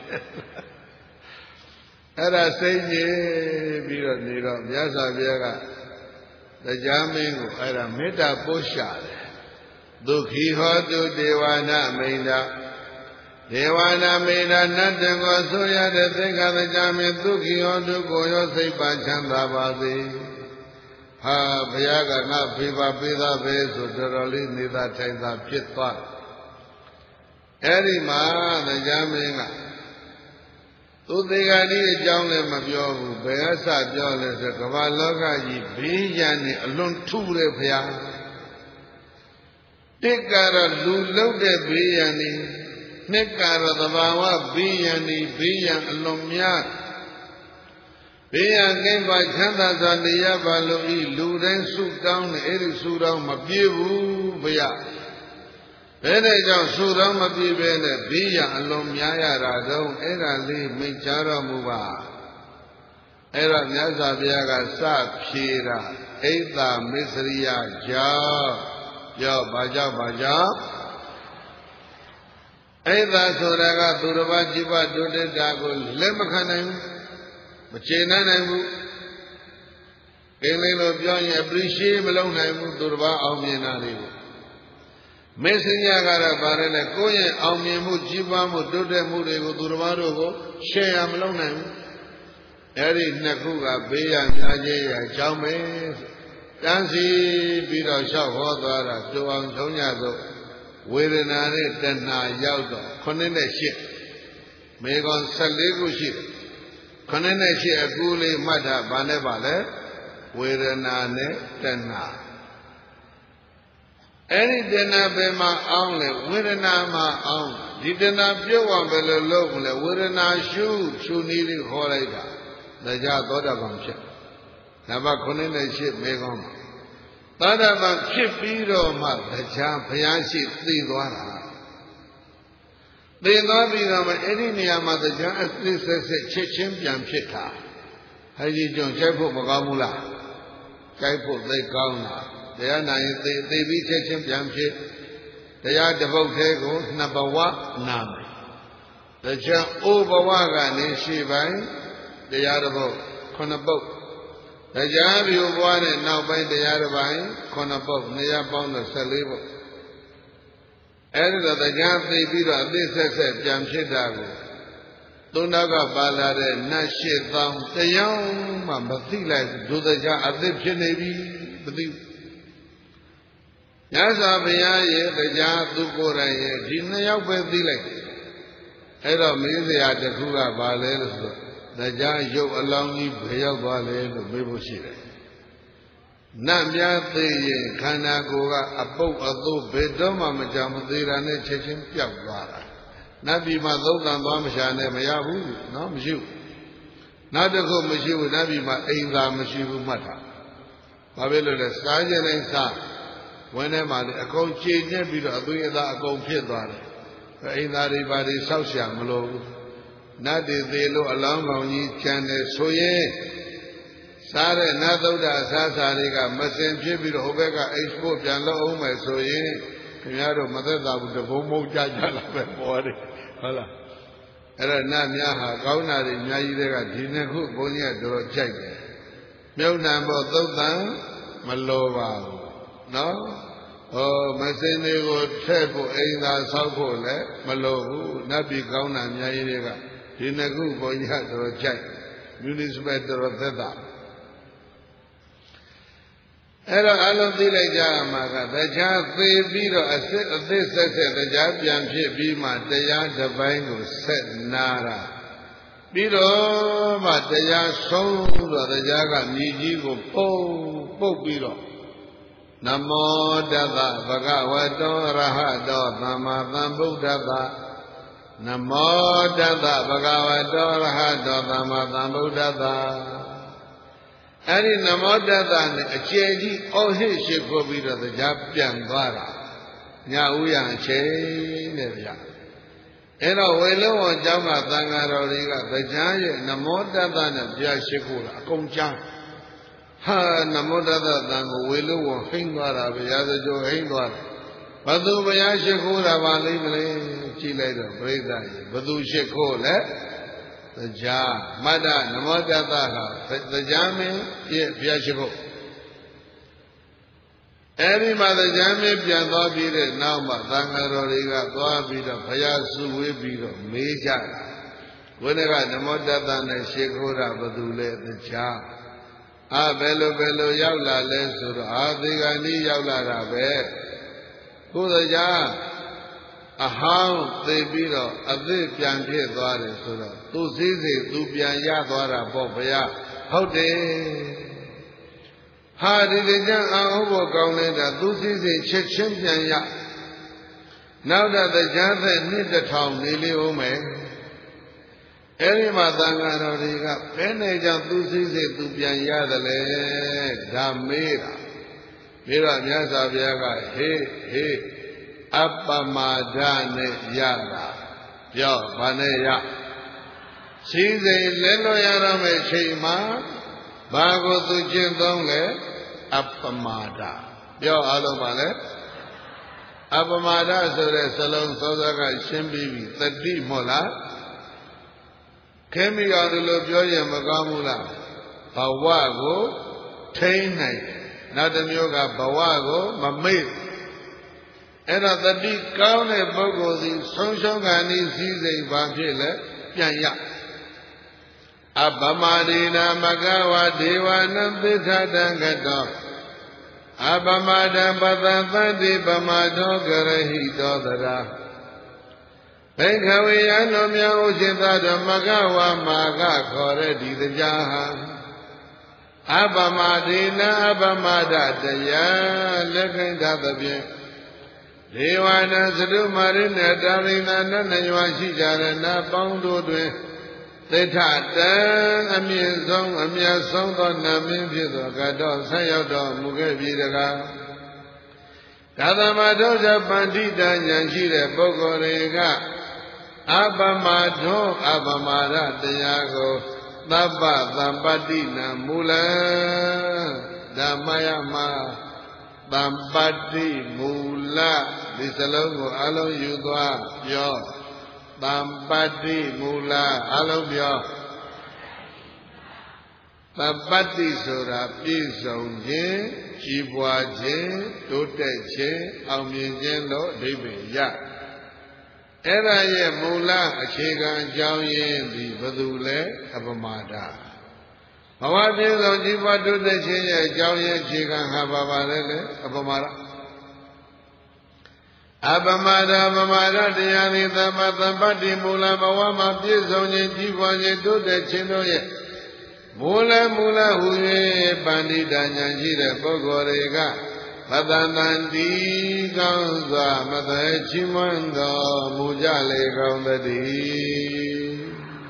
အဲ့ဒါစိတ်ကြီးပြီးတော့နေတော့မြတ်စွာဘုရားကတရားမင်းကိုအဲ့ဒါမေတ္တာပို့ရှာတယ်ဒုက္ခိဟောတုဒေဝနာမိန်တာဒေဝနာမိန်တာနတ်တကောဆိုရတဲ့သင်္ခါတရားမင်းဒုက္ခိဟောတုကိုရောစိတ်ပါချမ်းသာပါစေဟာဘုရားကငါဖေးပါပေးသားပဲဆိုတော်တော်လေးနေသာထိုင်သာဖြစ်သွားအဲ့ဒီမှာတရားမင်းကသူသေဂာတိအကြောင်းလည်းမပြောဘူးဘယ်အစပြောလဲဆိုကမ္ဘာလောကကြီးဘေးရန်နေအလွန်ထူတယ်ဘုရားတစ်ကတော့လူလုံးတဲ့ဘေးရန်နေနှစ်ကတော့သဘာဝဘေးရန်နေဘေးရန်အလွန်များဘေးရန်ကင်းပါချမ်းသာစွာနေရပါလို့ဤလူတိုင်းဆုတောင်းတယ်အဲ့ဒီဆုတောင်းမပြေဘူးဘုရားဘယ်နဲ့ကြောင့်ဆုတောင်းမပြေပဲနဲ့ဘေးရန်အလွန်များရတာတော့အဲ့ဒါလေးမိန့်ကြားတော်မူပါအဲ့တော့မြတ်စွာဘုရားကစဖြေတာအိဋ္ဌမစ္စရိယကြောင့်ပြောဘာကြောင့်အိဋ္ဌဆိုတာကသူတစ်ပါးจิตဒုတိတာကိုလက်မခံနိုင်ဘူးမချေနိုင်ဘူးအင်္ဂလိပ်လိုပြောရင် appreciate မလုပ်နိုင်ဘူးသူတစ်ပါးအောင်မြင်တာတွေကိုမေစညာကတော့ဗါရနဲ့ကိုယ့်ရဲ့အောင်မြင်မှုကြီးပွားမှုတိုးတက်မှုတွေကိုသူတစ်ပါးတို့ကို share မလုပ်နိုင်ဘူးအဲ့ဒီနှစ်ခုကဘေးရန်များခြင်းရအကြောင်းပဲတန်းစီပြီးတော့လျှောက်ဟောသွားတာတူအောင်ထုံးကြသို့ဝေဒနာနဲ့တဏှာရောက်တော့9နဲ့8မေကွန်14ခုရှိတယ်9နဲ့8အကူလေးမှတ်တာဗာနဲ့ပါလဲဝေဒနာနဲ့တဏှာအဲ့ဒီတဏှာပဲမှာအောင်းလေဝေဒနာမှာအောင်းဒီတဏှာပြုတ်အောင်ဘယ်လိုလုပ်မလဲဝေဒနာရှုနည်းလေးခေါ်လိုက်တာတရားသောတာပန်ဖြစ်နံပါတ်9နဲ့8မေကောင်းမှာသောတာပန်ဖြစ်ပြီးတော့မှတရားဘုရားရှိသိသွားတာသိသွားပြီးတော့မှအဲ့ဒီနေရာမှာတရားအစစ်ဆက်ချက်ချင်းပြန်ဖြစ်တာအဲဒီကြောင့်ကြိုက်ဖို့မကောင်းဘူးလားကြိုက်ဖို့သိကောင်းတာတရားနာရင်သိပြီးချက်ချင်းပြန်ဖြစ်တရားတစ်ပုဒ်သေးကိုနှစ်ဘဝနာမယ်တရားအိုးဘဝကနေရှိပိုင်းတရားတစ်ပုဒ်9ပုဒ်တရားပြိုဘဝနဲ့နောက်ပိုင်းတရားတစ်ပိုင်း9ပုဒ်နေရာပေါင်းတော့14ပုဒ်အဲ့ဒီတော့တရားသိပြီးတော့အသေးဆက်ပြန်ဖြစ်တာကိုသုံးနောက်ကပါလာတဲ့နတ်8000တရားမှမသိလိုက်ဒုတရားအသေးဖြစ်နေပြီမသိဘူးညဇာဘုရားရဲ့တရားသူကိုယ်တိုင်ရဲ့ဒီနှစ်ယောက်ပဲသိလိုက်အဲ့တော့မင်းစရာတစ်ခုကဘာလဲလို့ဆိုတရားရုပ်အလောင်းကြီးဘယ်ရောက်သွားလဲလို့မေးဖို့ရှိတယ်နတ်များသေးရင်ခန္ဓာကိုယ်ကအပုပ်အသိုးဘယ်တော့မှမကြမသေးတာနဲ့ချက်ချင်းပျောက်သွားတာနတ်ပြည်မှာသုံးတန်သွားမရှာနဲ့မရဘူးနော်မရှိဘူးနောက်တစ်ခုမရှိဘူးနတ်ပြည်မှာအိမ်သာမရှိဘူးမှတ်တာဘာဖြစ်လို့လဲစားခြင်းတိုင်းစားဝင်းထဲမှာလေအကုန်ကြည်ညက်ပြီးတော့အသွေးအသားအကုန်ဖြစ်သွားတယ်အိမ်သာတွေဘာတွေဆောက်ရှာမလို့ဘူးနတ်တွေသေးလို့အလောင်းကောင်ကြီးကျန်တယ်ဆိုရင်စားတဲ့နတ်သုဒ္ဓအစားစားတွေကမစင်ဖြစ်ပြီးတော့ဟိုဘက်က export ပြန်လုပ်အောင်မယ်ဆိုရင်ခင်ဗျားတို့မသက်သာဘူးတဘုံမုံကြကြလာပဲပေါ်တယ်ဟုတ်လားအဲ့တော့နတ်များဟာကောင်းတာတွေအများကြီးတွေကဒီနှစ်ခုဘုန်းကြီးကတော်တော်ကြိုက်တယ်မြုပ်နှံဖို့သုတ်တန်မလိုပါဘူးနော်ဟောမစင်တွေကိုထည့်ဖို့အိမ်သာဆောက်ဖို့လည်းမလိုဘူးနတ်ပြည်ကောင်းတာအများကြီးတွေကဒီနှစ်ခုဘုန်းကြီးကတော်တော်ကြိုက်မြူနီစပယ်တော်သက်သာအဲ့တော့အလုံးသိလိုက်ကြမှာကတရားသေပြီးတော့အသစ်ဆက်တရားပြန်ဖြစ်ပြီးမှတရားတစ်ပိုင်းကိုဆက်နာတာပြီးတော့မှတရားဆုံးတော့တရားကမြည်ကြီးကိုပုတ်ပြီးတော့နမောတတ္တဗဂဝတောရဟတောသမ္မာသမ္ဗုဒ္ဓတ္တနမောတတ္တဗဂဝတောရဟတောသမ္မာသမ္ဗုဒ္ဓတ္တအဲ့ဒီနမောတတ္တနဲ့အကျယ်ကြီးအော်ဟစ်ရှိခိုးပြီးတော့တရားပြန်သွားတာညဥ်ရအချိန်နဲ့ဗျာအဲ့တော့ဝေလုံးဝအကြောင်းကသံဃာတော်တွေကတရားရဲ့နမောတတ္တနဲ့ပြရှိခိုးတာအကုန်ချမ်းဟာနမောတတ္တတန်ကိုဝေလုံးဝဟိမ့်သွားတာဗျာသကြိုဟိမ့်သွားတယ်ဘသူဘုရားရှိခိုးတာပါလိမ့်မလဲကြည့်လိုက်တော့ပြိဿကြီးဘသူရှိခိုးလဲတရားမတ္တနမောတတ္တဟာတရားမင်းပြည့်ဘုရားရှိခိုးအဲဒီမှာတရားမင်းပြန်သွားပြီးတဲ့နောက်မှာသံဃာတော်တွေကသွားပြီးတော့ဘုရားစုဝေးပြီးတော့မေးကြတာဘုရားကနမောတတ္တနဲ့ရှိခိုးတာဘသူလဲတရားဘယ်လိုရောက်လာလဲဆိုတော့သေဂဏီရောက်လာတာပဲကိုယ်တရားအဟောင်းသိပြီးတော့အသစ်ပြန်ဖြစ်သွားတယ်ဆိုတော့သူစည်းစိမ်သူပြန်ရသွားတာပေါ့ဗျာဟုတ်တယ်ဟာဒီတရားအဟုတ်ဖို့ကောင်းနေတာသူစည်းစိမ်ချက်ချင်းပြန်ရနောက်တော့တရားသက်နှစ်1000နေလေဦးမယ်အဲ့ဒီမှာသံဃာတော်တွေကဘယ်နဲ့ကြောင့်သူစည်းစိမ်သူပြန်ရတယ်လဲဒါမေးတာပြီးတော့မြတ်စွာဘုရားကဟေးအပ္ပမာဒနဲ့ရတာပြောဘာနဲ့ရစည်းစိမ်လဲလို့ရတော့မယ့်ချိန်မှာဘာကိုသူကျင့်သုံးလဲအပ္ပမာဒပြောအားလုံးပါလေအပ္ပမာဒဆိုတဲ့စလုံးစောစောကရှင်းပြီးပြီတတိမို့လားခဲမိတော်ဒီလိုပြောရင်မကောင်းဘူးလားဘဝကိုထိန်းနိုင်နောက်တစ်မျိုးကဘဝကိုမမေ့အဲ့တော့တတိကောင်းတဲ့ပုဂ္ဂိုလ်စီဆုံးရှုံးခံဤစည်းစိမ်ဘာဖြစ်လဲပြန်ရအပမရိနာမကဝဒေဝနံပိဋ္ဌတံကတောအပမဒံပတသတ္တိပမဒောကရဟိတောတရာဘိခဝေယံတို့မြောက်ဥစ္စသတော်မကဝမာကခေါ်တဲ့ဒီတရားဟာအပမရိနာအပမဒတရားလက်ခံသဖြင့်ဒေဝနာသတုမာရိနဲ့တာရိနာနတ်နှရွာရှိကြတဲ့နတ်ပေါင်းတို့တွင်သေထတံအမြင့်ဆုံးအမြတ်ဆုံးသောနာမင်းဖြစ်သောကတော်ဆက်ရောက်တော်မူခဲ့ပြီတကားကာသမထောဇပန္တိတဉာဏ်ရှိတဲ့ပုဂ္ဂိုလ်တွေကအပမထောအပမာဒတရားကိုသဗ္ဗသမ္ပတ္တိနမူလံဓမ္မယမသမ္ပတ္တိမူလဒီစလုံးကိုအလုံးယူသွားပြောသမ္ပတ္တိမူလအလုံးပြောသမ္ပတ္တိဆိုတာပြည့်စုံခြင်းကြီးပွားခြင်းတိုးတက်ခြင်းအောင်မြင်ခြင်းလို့အဓိပ္ပာယ်ရအဲ့ဒါရဲ့မူလအခြေခံအကြောင်းရင်းဒီဘယ်သူလဲအပမာဒဘဝပြည့်စုံကြီးပွားတိုးတက်ခြင်းရဲ့အကြောင်းရင်းအခြေခံဟာဘာလဲအပမာဒအပမဒပမာဒတရားသည်သမ္ပတ္တိမူလဘဝမှာပြည့်စုံခြင်းကြီးပွားခြင်းတိုးတက်ခြင်းတို့ရဲ့မူလဟူ၍ပန္တိတဉာဏ်ရှိတဲ့ပုဂ္ဂိုလ်တွေကပတန်တန်တီကောင်းစွာမသွဲချီးမွမ်းတော်မူကြလေကောင်းသတည်း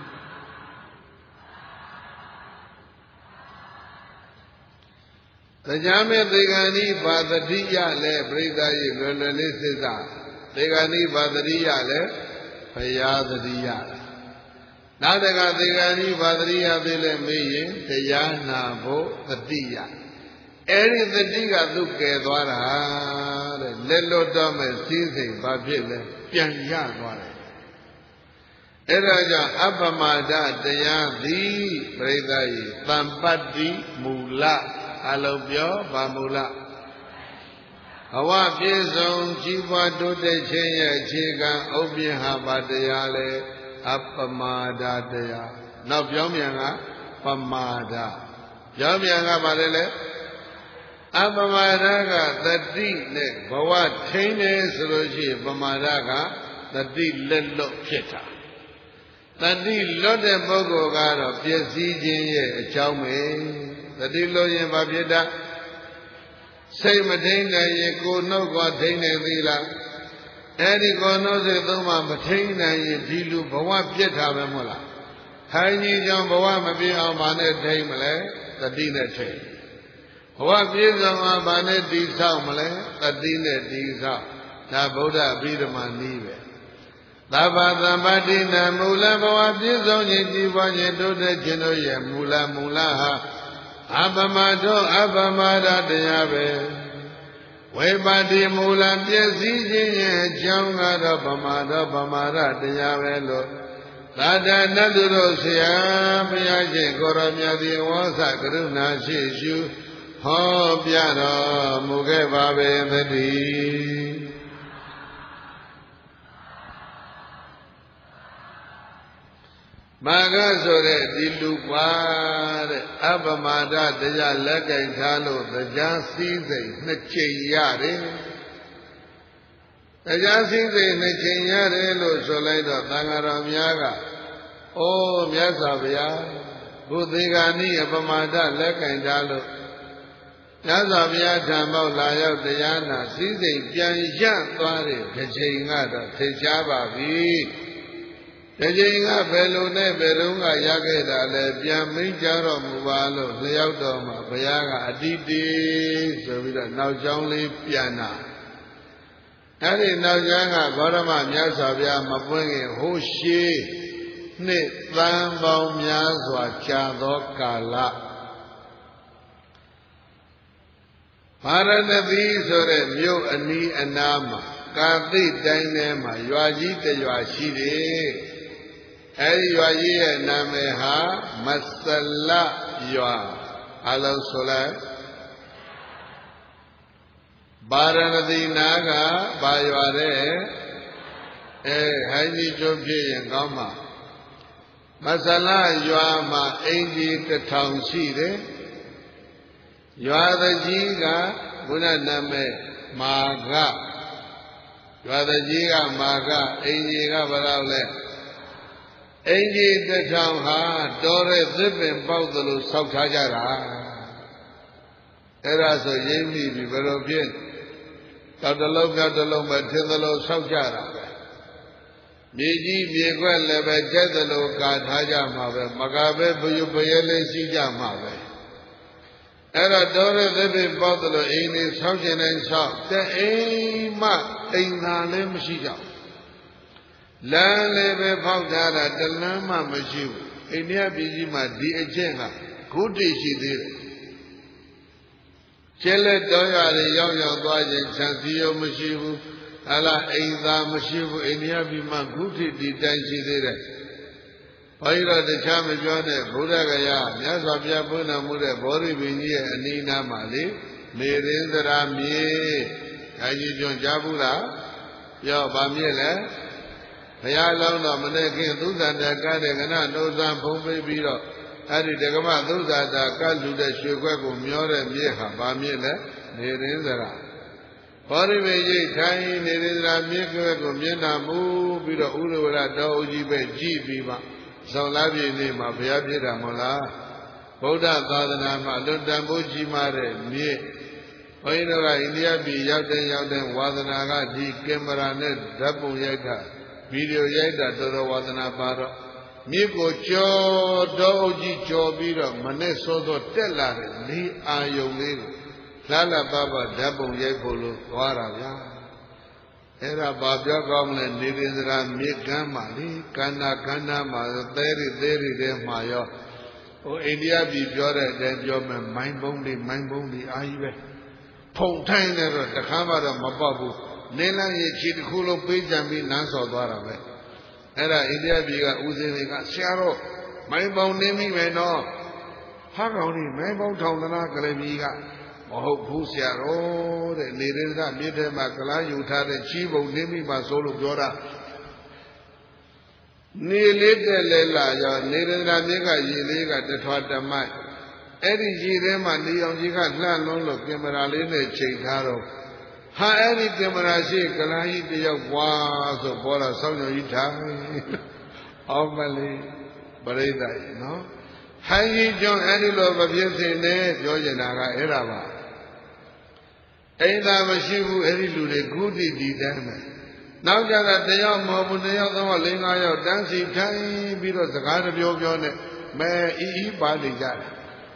တရားမဲ့သေဂဏိပါတတိယလည်းပြိဿရဲ့လွယ်လွယ်လေးစိတ်သာသေဂဏိပါတတိယလည်းဘုရားတတိယနောက်တကသေဂဏိပါတတိယသေးလည်းမေးရင်တရားနာဖို့တတိယအဲ့ဒီတတိကသူကယ်သွားတာတဲ့လက်လွတ်တော့မဲ့စည်းစိမ်ဘာဖြစ်လဲပြန်ရသွားတယ်အဲ့ဒါကြောင့်အပမဒတရားသည်ပြိဿရဲ့တံပတ္တိမူလအလုံးပြောဗာမူလဘဝပြည့်စုံကြီးပွားတိုးတက်ခြင်းရဲ့အခြေခံဥပ္ပယဘာတရားလေအပမာဒတရားနောက်ပြောမြန်ကပမာဒပြောမြန်ကဘာလဲအပမာဒကတတိနဲ့ဘဝထိန်းနေဆိုလို့ရှိရင်ပမာဒကတတိလက်လွတ်ဖြစ်တာတတိလွတ်တဲ့ပုဂ္ဂိုလ်ကတော့ပျက်စီးခြင်းရဲ့အကြောင်းပဲတတိလို့ရင်ဘာဖြစ်တာစိတ်မထိန်နိုင်ရင်ကိုယ်နှုတ်ကထိန်နိုင်သေးလားအဲ့ဒီကိုယ်နှုတ်စိတ်သုံးပါမထိန်နိုင်ရင်ဒီလူဘဝပြတ်တာပဲမဟုတ်လားခိုင်းကြီးကြောင့်ဘဝမပြည့်အောင်ဘာနဲ့ထိန်မလဲတတိနဲ့ထိန်ဘဝပြည့်စုံအောင်ဘာနဲ့တည်ဆောက်မလဲတတိနဲ့တည်ဆောက်ဒါဗုဒ္ဓအဘိဓမ္မာနည်းပဲသဗ္ဗသမ္ပတ္တိနာမူလဘဝပြည့်စုံခြင်းကြည်ပွားခြင်းတိုးတက်ခြင်းတို့ရဲ့မူလဟာအပမတောအပမဒတရားပဲဝိပါတိမူလပြည့်စည်ခြင်းရဲ့အကြောင်းကတော့ပမာဒတရားပဲလို့သာတနတ်တို့ဆရာဘုရားရှင်ကိုရောမြတ်သည်ဝါစကရုဏာရှိရှုဟောပြတော်မူခဲ့ပါပေသတည်းမာဂဆိုတဲ့ဒီလူပါတဲ့အပမဒတရားလက်ကင်ထားလို့တရားစည်းစိမ်နှစ်ချိန်ရတယ်တရားစည်းစိမ်နှစ်ချိန်ရတယ်လို့ဆိုလိုက်တော့သံဃာတော်များကအိုးမြတ်စွာဘုရားဘုသေဂာနိအပမဒလက်ကင်ထားလို့မြတ်စွာဘုရားထံပေါက်လာရောက်တရားနာစည်းစိမ်ပြန်ရသွားတဲ့ချိန်ကတော့သိချပါပြီဒီချိန်ကဘယ်လိုနဲ့ဘယ်တော့ကရခဲ့တာလဲပြန်မိန့်ကြတော့မူပါလို့လျှောက်တော်မှာဘုရားကအတိတိဆိုပြီးတော့နောက်ကျောင်းလေးပြန်တာအဲ့ဒီနောက်ကျောင်းကဂေါရမမြတ်စွာဘုရားမပွင့်ခင်ဟိုရှိနှစ်သန်းပေါင်းများစွာကြာသောကာလဗာရဏသီဆိုတဲ့မြို့အနီးအနားမှာကာသိတိုင်းထဲမှာရွာကြီးတစ်ရွာရှိတယ်အဲဒီရွာကြီးရဲ့နာမည်ဟာမဆလရွာအလုံးဆိုလိုက်ဗာရဏသီနာကဘာရွာတဲ့ဟိုင်းကြီးကျုပ်ဖြစ်ရင်ကောင်းမှာမဆလရွာမှာအင်ကြီး1000ရှိတယ်ရွာတကြီးကဘုရားနာမည်မာဂရွာတကြီးကမာဂအင်ကြီးကဘယ်လောက်လဲအင်ကြီး1000ဟာတော်တဲ့သစ်ပင်ပေါက်သလိုဆောက်ထားကြတာအဲ့ဒါဆိုရင်းမိပြီဘယ်လိုဖြစ်တောက်တလုံးတောက်တလုံးပဲထင်သလိုဆောက်ကြတာပဲမြေကြီးမြေခွက်လည်းပဲကျက်သလိုကာထားကြမှာပဲမကာပဲဘယုပရဲလေးရှိကြမှာပဲအဲ့တော့တော်တဲ့သစ်ပင်ပေါက်သလိုအိမ်လေးဆောက်ခြင်းနဲ့ဆောက်တဲ့အိမ်မှအိမ်သာလည်းမရှိကြဘူးလမ်းလည်းပဲဖောက်ထားတာတလမ်းမှမရှိဘူးအိန္ဒိယပြည်ကြီးမှာဒီအကျင့်ကခုတည်ရှိသေးတယ်ကျဲလက်တော်ရတယ်ရောက်သွားခြင်းခြံစည်းရုံးမရှိဘူးဟာလားအိမ်သာမရှိဘူးအိန္ဒိယပြည်မှာခုတည်ဒီတိုင်းရှိသေးတယ်ဘုရားတခြားမပြောနဲ့ဘုရားကရမြတ်စွာဘုရားဘုန်းတော်မူတဲ့ဘောဓိပင်ကြီးရဲ့အနိနာမှာလေနေရင်းသရာမြေဒါကြီးပြောကြားဘူးလားပြောဗာမြင့်လဲဘုရားလောင်းတော်မနေ့ကသုဇာတကတဲ့ကနနှုတ်ဆန်းဖုံးပေးပြီးတော့အဲ့ဒီဒကမသုဇာတာကလူတဲ့ရွှေခွက်ကိုမျောတဲ့မြေဟာဗာမြင့်လဲနေရင်းသရာဘောဓိပင်ကြီးထိုင်နေရင်းသရာမြေခွက်ကိုမျက်နှာမူပြီးတော့ဥရဝရတော်ဦးကြီးပဲကြည်ပြီးမှဆောင်လာပြည်နေမှာဘုရားပြည့်တာမဟုတ်လားဗုဒ္ဓသာသနာမှာလွတ်တန်ဖို့ကြီးမားတဲ့မြေဘုန်းကြီးတို့ကအိန္ဒိယပြည်ရောက်တဲ့ဝါသနာကဒီကင်မရာနဲ့ဓာတ်ပုံရိုက်တာဗီဒီယိုရိုက်တာတော်တော်ဝါသနာပါတော့မြေကိုကြောတော့ကြီးကြောပြီးတော့မနဲ့စောစောတက်လာတဲ့နေအာယုံလေးကိုလှလှပပဓာတ်ပုံရိုက်ဖို့လို့သွားတာဗျာအဲ့ဒါဘာပြောကောင်းမလဲနေရင်စကားမြေကမ်းမှာလေကန္နာမှာသဲရီထဲမှာရောဟိုအိန္ဒိယပြည်ပြောတဲ့အတိုင်းပြောမယ်မိုင်းပုံးတွေအာကြီးပဲဖုံထိုင်းနေတော့တခါမှတော့မပေါက်ဘူးနေလန်းရဲ့ခြေတစ်ခုလုံးပေးကြံပြီးလမ်းစော်သွားတာပဲအဲ့ဒါအိန္ဒိယပြည်ကဦးစင်းတွေကဆရာတော်မိုင်းပုံးနေမိမယ်နော်ဟာကောင်ဒီမိုင်းပုံးထောင်သနာကလေးကြီးကမဟုတ်ဘူးဆရာတော်တဲ့နေရင်းကမြစ်ထဲမှာကလားယူထားတဲ့ချီးပုံနေမိမှဆိုလို့ပြောတာနေလေးတက်လဲလာရောနေရင်းကမြစ်ကရေလေးကတထွားတမိုက်အဲ့ဒီရေထဲမှာနေအောင်ကြီးကလှမ်းလုံးလို့ကင်မရာလေးနဲ့ချိန်ထားတော့ဟာအဲ့ဒီကင်မရာရှိကလားကြီးတယောက်ွားဆိုပေါ်တော့ဆောင်းညောကြီးထားအောင်မလေးပရိသတ်နော်ဟန်ကြီးကျွန်းအဲ့ဒီလိုမဖြစ်စေနဲ့ပြောကျင်တာကအဲ့ဒါပါအိမ်သာမရှိဘူးအဲ့ဒီလူတွေကုတိဒီတိုင်းပဲနောက်ကြတာတယောက်မဟုတ်ဘူးတယောက်တော့၄၅ယောက်တန်းစီထိုင်ပြီးတော့စကားတပြောနဲ့မဲအီပါနေကြတယ်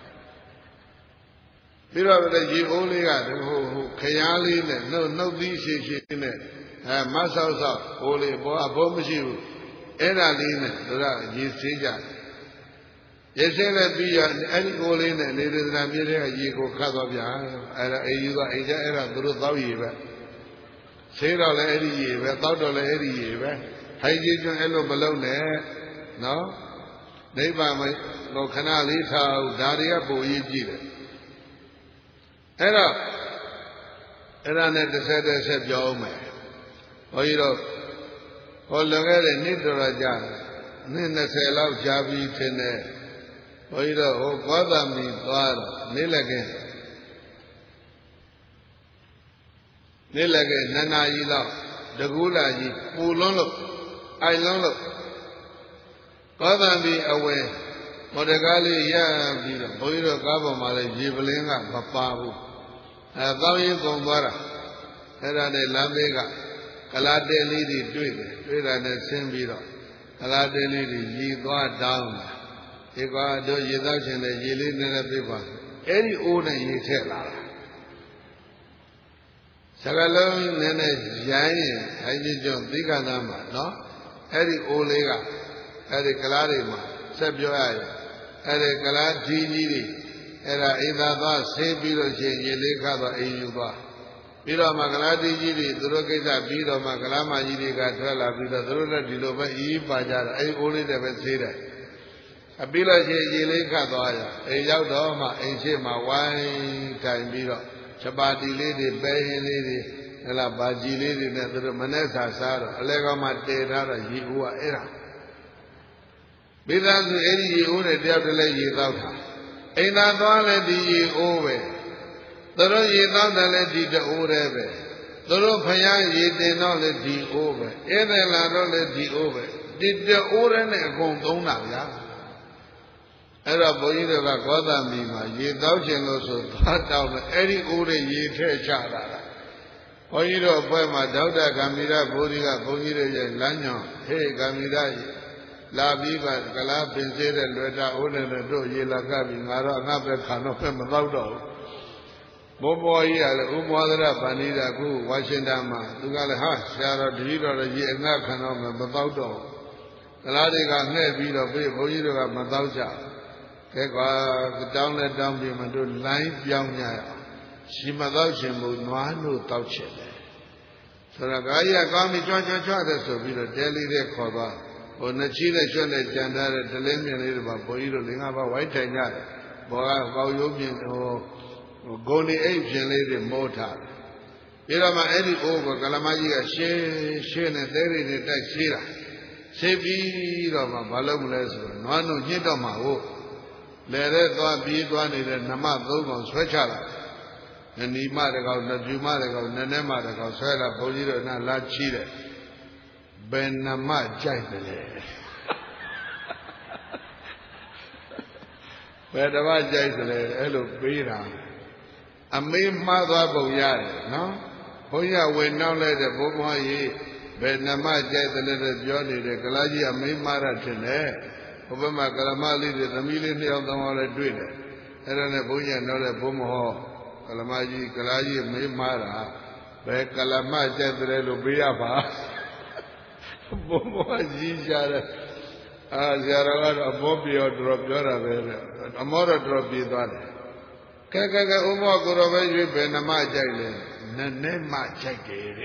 ပြီးတော့ရေအိုးလေးကဟိုခရားလေးနဲ့နှုတ်သီးရှိနဲ့မဆောက်ဟိုလေးဘောဘုံမရှိဘူးအဲ့ဒါလေးနဲ့တို့ကရေဆေးကြရေဆေးလည်းပြီးရအဲ့ဒီအိုးလေးနဲ့နေရသနာပြည့်တဲ့ရေကိုခတ်သွားပြန်အဲ့ဒါအိမ်ယူသွားအိမ်ကျအဲ့ဒါသူတို့သောက်ရေပဲဆေးတော့လည်းအဲ့ဒီရေပဲသောက်တော့လည်းအဲ့ဒီရေပဲထိုင်ကြည့်ကျွန်းအဲ့လိုမလုံးနဲ့နော်နိဗ္ဗာန်ကိုခဏလေးထားဒါတွေကပုံရေးကြည့်တယ်အဲ့ဒါနဲ့တစ်ဆက်ပြောအောင်မယ်ဘုန်းကြီးတို့ဟောလွန်ခဲ့တဲ့နှစ်တော်ကြာနှစ်20လောက်ကြာပြီထင်တယ်ဘုန်းကြီးတို့ဟိုကောသမီသွားတော့နေလက်ကနန္နာကြီးလောက်တကူလာကြီးပူလွန်းလို့အိုင်လွန်းလို့ကောသမီအဝဲမော်တကားလေးရပြီးတော့ဘုန်းကြီးတို့ကားပေါ်မှာလည်းရေပလင်းကမပါဘူးကောင်းရင်ကုန်သွားတာအဲ့ဒါနဲ့လမ်းဘေးကကလာတဲလေးတွေတွေ့တာနဲ့ဆင်းပြီးတော့ကလာတဲလေးတွေရေသွားတောင်းဒီကွာတို့ရေသောက်ခြင်းနဲ့ရေလေးနဲ့ပြပါအဲ့ဒီအိုးနဲ့ရေထည့်လာတာစကလုံးနဲ့ရိုင်းရင်အဲ့ဒီကျုံသီကနာမှာနော်အဲ့ဒီအိုးလေးကအဲ့ဒီကလားတွေမှာဆက်ပြောရရင်အဲ့ဒီကလားကြီးကြီးတွေအဲ့ဒါအိမ်သာသွားဆေးပြီးတော့ချင်းရေလေးခါတော့အိမ်ယူသွားပြီးတော့မှကလားတီကြီးတွေသူတို့ကိစ္စပြီးတော့မှကလားမကြီးတွေကထွက်လာပြီးတော့သူတို့လည်းဒီလိုပဲအေးပါကြတာအဲ့ဒီအိုးလေးတွေပဲဆေးတယ်အပြီးလို့ချင်းရေလေးခါသွားရအိမ်ရောက်တော့မှအိမ်ရှိမှဝိုင်းထိုင်ပြီးတော့ချပါတီလေးတွေပဲရင်လေးတွေဟဲ့လားဘာကြီးလေးတွေနဲ့သူတို့မနဲ့စားတော့အလဲကောင်မှတည်ထားတော့ရေအိုးကအဲ့ဒါမိသားစုအဲ့ဒီရေအိုးနဲ့တယောက်တည်းလည်းရေသောက်တာအိမ်သာသွားလည်းဒီရေအိုးပဲသူတို့ရေသောက်တယ်လည်းဒီတအိုးတည်းပဲသူတို့ဖယားရေတင်တော့လည်းဒီအိုးပဲဧည့်သည်လာတော့လည်းဒီအိုးပဲဒီတအိုးတည်းနဲ့အကုန်သုံးတာဗျာအဲ့တော့ဘုန်းကြီးတွေကကောသမီမှာရေသောက်ခြင်းလို့ဆိုသွားတောင်းတယ်အဲ့ဒီအိုးတွေရေထည့်ချတာလားဘုန်းကြီးတို့အဖွဲမှာဒေါက်တာဂမ်မီရဘိုးကြီးကဘုန်းကြီးတွေရဲ့လမ်းညွန်ဟေးဂမ်မီရလာပြီးပါကလားပင်စေးတဲ့လွယ်တာအိုးနဲ့တို့ရေလာကပြီးငါတော့ငါပဲခံတော့ပဲမတော့တော့ဘူးဘောပေါ်ကြီးကလည်းဥပဝါဒရဗန္ဒီတာခုဝါရှင်တန်မှာသူကလည်းဟာဆရာတော်တတိတော်ရေအငတ်ခံတော့မတော့တော့ကလားတွေကငှဲ့ပြီးတော့ပြေဘုန်းကြီးတို့ကမတော့ကြကဲကွာတောင်းလည်းတောင်းပြီးမတို့လိုင်းပြောင်းကြရအောင်ရှိမတော့ချင်ဘူးနွားတို့တောက်ချင်တယ်ဆိုတော့ကာကြီးကကောင်းပြီးကြွတဲ့ဆိုပြီးတော့တဲလေးတဲ့ခေါ်သွားဟိုနှချီးနဲ့ရွှက်နဲ့ကြံထားတဲ့တလင်းမြင်လေးတွေပါဘုန်းကြီးတို့၄၅ပါးဝိုင်းထိုင်ကြတယ်ဘောကပေါရုပ်မြင်ဟိုဂုံဒီအိတ်ပြင်လေးတွေမိုးထားတယ်ပြီးတော့မှအဲ့ဒီအိုးကကလမကြီးကရှင်းနဲ့တဲတွေနဲ့တိုက်ရှင်းတာရှင်းပြီးတော့မှမလုပ်မလဲဆိုတော့နွားတို့ညှစ်တော့မှဟုတ်လဲတဲ့သွားပြေးသွားနေတဲ့နမသုံးကောင်ဆွဲချလာနီမတကောင်နပြူမတကောင်နနဲ့မတကောင်ဆွဲလာဘုန်းကြီးတို့နာလာချီးတယ်ဘယ်နမကြိုက်တယ်လဲဘယ်တစ်ပတ်ကြိုက်တယ်အဲ့လိုပေးတာအမေးမှားသွားပုံရတယ်နော်ဘုန်းကြီးဝင်နောက်လိုက်တဲ့ဘုန်းဘွားကြီးဘယ်နှမကြိုက်တယ်လဲပြောနေတယ်ကလားကြီးအမေးမှားတာထင်တယ်ဘုဘမကလမလေးတွေသမီးလေးနှစ်ယောက်သုံးယောက်လည်းတွေ့တယ်အဲ့ဒါနဲ့ဘုန်းကြီးနောက်တဲ့ဘုန်းမဟောကလမကြီးကလားကြီးမေးမှားတာဘယ်ကလမကြိုက်တယ်လို့ပေးရပါဘုန်းဘွားကြီးရှားတယ်ဆရာတော်ကတော့အမောပြောတော်ပြောတာပဲအမောတော့တော်ပြေးသွားတယ်ကဲဥမောကိုတော့ပဲရွေးဘယ်နှမကြိုက်လဲနည်းနည်းမှကြိုက်တယ်တဲ့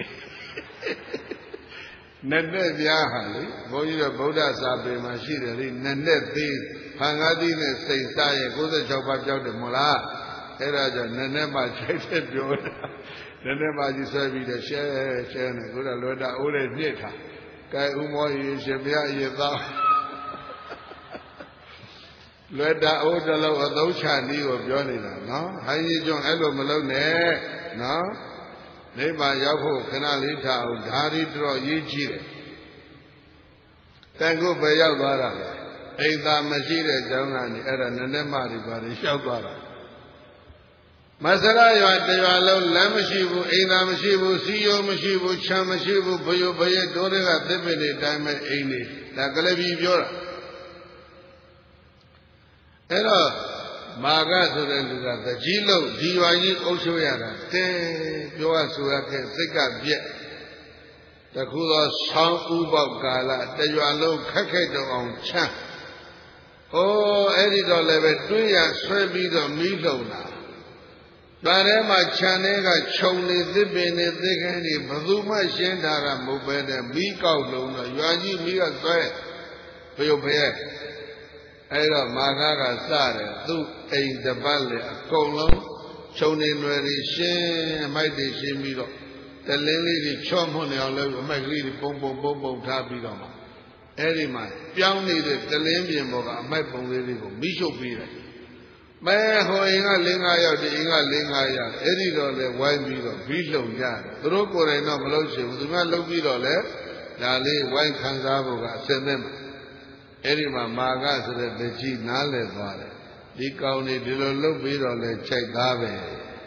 နည်းနည်းပြားဟာလေဘုန်းကြီးတို့ဗုဒ္ဓစာပေမှာရှိတယ်လေနည်းနည်းသေးဖန်ကားသီးနဲ့စိတ်စားရဲ့96ပါးပြောက်တယ်မို့လားအဲ့ဒါကြောင့်နည်းနည်းမှကြိုက်တယ်ပြောတာနည်းနည်းမှကြီးဆွဲပြီးတော့ရှဲနေကိုတော့လွယ်တာအိုးလေးညှစ်ထားကဲဥမောရေရှင်ဘုရားရေသားလွယ်တာအိုးတလုံးအသုံးချနည်းကိုပြောနေတာနော်ဟိုင်းကြီးကျွန်းအဲ့လိုမလုပ်နဲ့နော်နိဗ္ဗာန်ရောက်ဖို့ခဏလေးထားအောင်ဓာရီတော်ရေးကြည့်တယ်တန်ခုပဲရောက်သွားတာလေအိမ်သာမရှိတဲ့ကျောင်းကနေအဲ့ဒါနည်းနည်းမှဒီပါလေလျှောက်သွားတာမဆရရွာတရွာလုံးလမ်းမရှိဘူးအိမ်သာမရှိဘူးစီယုံမရှိဘူးခြံမရှိဘူးဘယုဘယတိုးတွေကသစ်ပင်တွေတိုင်းမဲ့အိမ်တွေဒါကလေးပြီးပြောတာအဲ့တော့မာဂဆိုတဲ့လူကတကြီးလို့ဒီရွာကြီးအုပ်ချုပ်ရတာကဲပြောရဆိုရခဲ့စိတ်ကပြက်တခုသောဆောင်းဥပေါက်ကာလတရွာလုံးခက်ခဲတော့အောင်ချမ်းအဲ့ဒီတော့လည်းပဲတွင်းရဆွဲပြီးတော့မီးလုံတာဒါထဲမှာခြံထဲကခြုံနေသစ်ပင်နေသစ်ခင်းနေဘယ်သူမှရှင်းထားတာမဟုတ်ပဲနဲ့မီးကောက်လုံးတော့ရွာကြီးမီးကဆွဲဘယုတ်ဖဲအဲ့တော့မာဂကစတယ်သူ့အိမ်တပတ်လေအကုန်လုံးခြုံနေလွယ်တွေရှင်းအမိုက်တွေရှင်းပြီးတော့တလင်းလေးတွေချော့မှုနေအောင်လုပ်အမိုက်ကလေးတွေပုံထားပြီးတော့မှအဲ့ဒီမှာပြောင်းနေတဲ့တလင်းပြင်ပေါ်ကအမိုက်ပုံလေးတွေကိုမိရှုပ်ပေးတယ်မဲဟိုအိမ်က၄-၅ယောက်ဒီအိမ်က၄-၅ယောက်အဲ့ဒီတော့လေဝိုင်းပြီးတော့ပြီးလုံကြတယ်သူတို့ကိုယ်တိုင်တော့မလုပ်ချင်ဘူးသူကလုပ်ပြီးတော့လေဒါလေးဝိုင်းခံစားဖို့ကအစင်သင့်မှာအဲ့ဒီမှာမာဂဆိုတဲ့တကြီးနားလည်သွားတယ်ဒီကောင်နေဒီလိုလုပ်ပြီးတော့လဲခြိုက်သားပဲ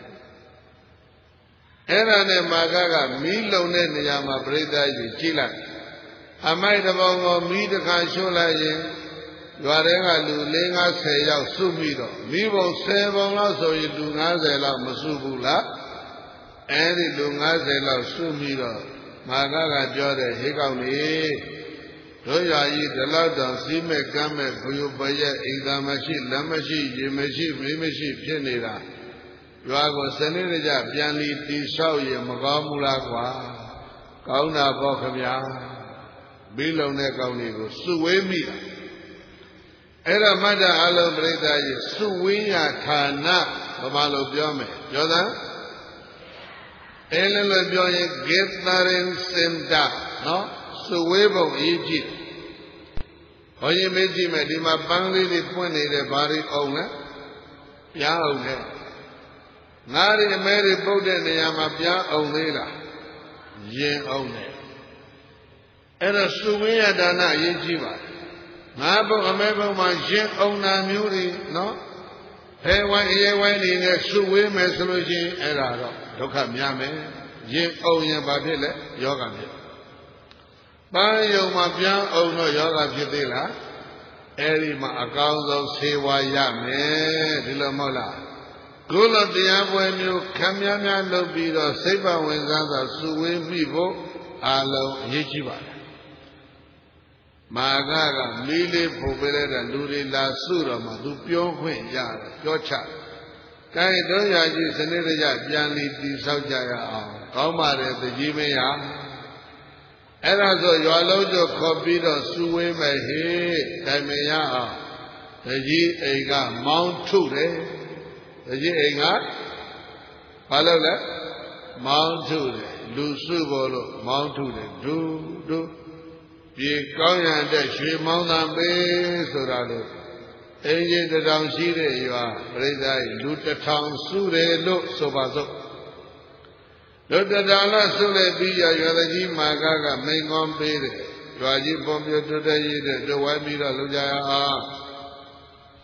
အဲ့ဒါနဲ့မာဂကမီးလုံတဲ့နေရာမှာပြိဿကြီးကြည့်လိုက်အမိုက်တဘောင်ကိုမီးတစ်ခါရှို့လိုက်ရင်ရွာထဲကလူ50ယောက်စုပြီးတော့မိဘုံ10ပုံလောက်ဆိုရင်လူ50လောက်မစုဘူးလားအဲ့ဒီလူ50လောက်စုပြီးတော့မာဂကပြောတယ်ဟေးကောင်နေတို့ရာကြီးဒီလောက်တောင်စီးမဲ့ကမ်းမဲ့ဘုယပရဲ့အိမ်သာမရှိလက်မရှိရေမရှိမေးမရှိဖြစ်နေတာရွာကိုစနစ်တကျပြန်လီတိဆောက်ရင်မကောင်းဘူးလားကွာကောင်းတာပေါ့ခဗျာဘီလုံတဲ့ကောင်းတွေကိုစုဝေးမိတာအဲ့ဒါမတ္တအလုံးပြိဿကြီးစုဝေးရဌာနဘာလို့ပြောမယ်ပြောသားအဲ့လိုပြောရင် gathering center နော်စုဝေးပုံအရေးကြီးဘုန်းကြီးမေးကြည့်မယ်ဒီမှာပန်းလေးတွေပွင့်နေတယ်ဘာတွေအောင်လဲပြားအောင်လဲငါးတွေအမဲတွေပုတ်တဲ့နေရာမှာပြားအောင်သေးလားရင်အောင်တယ်အဲ့တော့စုဝေးရဒါနအရေးကြီးပါတယ်ငါးပုံအမဲပုံမှာရင်အောင်တာမျိုးတွေနော်ဖဲဝိုင်းအေးဝိုင်းနေနဲ့စုဝေးမယ်ဆိုလို့ရှိရင်အဲ့ဒါတော့ဒုက္ခများမယ်ရင်အောင်ရင်ဘာဖြစ်လဲယောဂဖြစ်ပန်းယုံမှာပြန်အောင်တော့ယောဂဖြစ်သေးလားအဲ့ဒီမှာအကောင်းဆုံးဆေးဝါးရမယ်ဒီလိုမဟုတ်လားကိုယ်လိုတရားပွဲမျိုးခံများလုပ်ပြီးတော့စိတ်ပဝင်စားစွာစုဝေးမိဖို့အလုံးအရေးကြီးပါတယ်မာဂကမီးလေးဖို့ပေးလိုက်တဲ့လူတွေလာစုတော့မှသူပြောခွင့်ရတယ်ပြောချကဲတို့ရာကြီးစနစ်တကျပြန်လီတည်ဆောက်ကြရအောင်ကောင်းပါတယ်တကြီးမင်းရအဲ့ဒါဆိုရွာလုံးတို့ခေါ်ပြီးတော့စုဝေးမယ်ဟေ့တိုင်မရအောင်တကြီးအိမ်ကမောင်းထုတယ်တကြီးအိမ်ကဘာလို့လဲမောင်းထုတယ်လူစုဖို့လို့မောင်းထုတယ်ဒူပြေကောင်းရတဲ့ရွှေမောင်းသားပေးဆိုတာလို့အင်းကြီးတစ်ထောင်ရှိတဲ့ရွာပြိဿကြီးလူ1000စုတယ်လို့ဆိုပါစို့လူ1000လောက်စုလိုက်ပြီးရွာတကြီးမာဂကမိန်ကောင်းပေးတယ်ရွာကြီးပုံပြတိုးတက်ရည်တဲ့တို့ဝိုင်းပြီးတော့လုပ်ကြရအောင်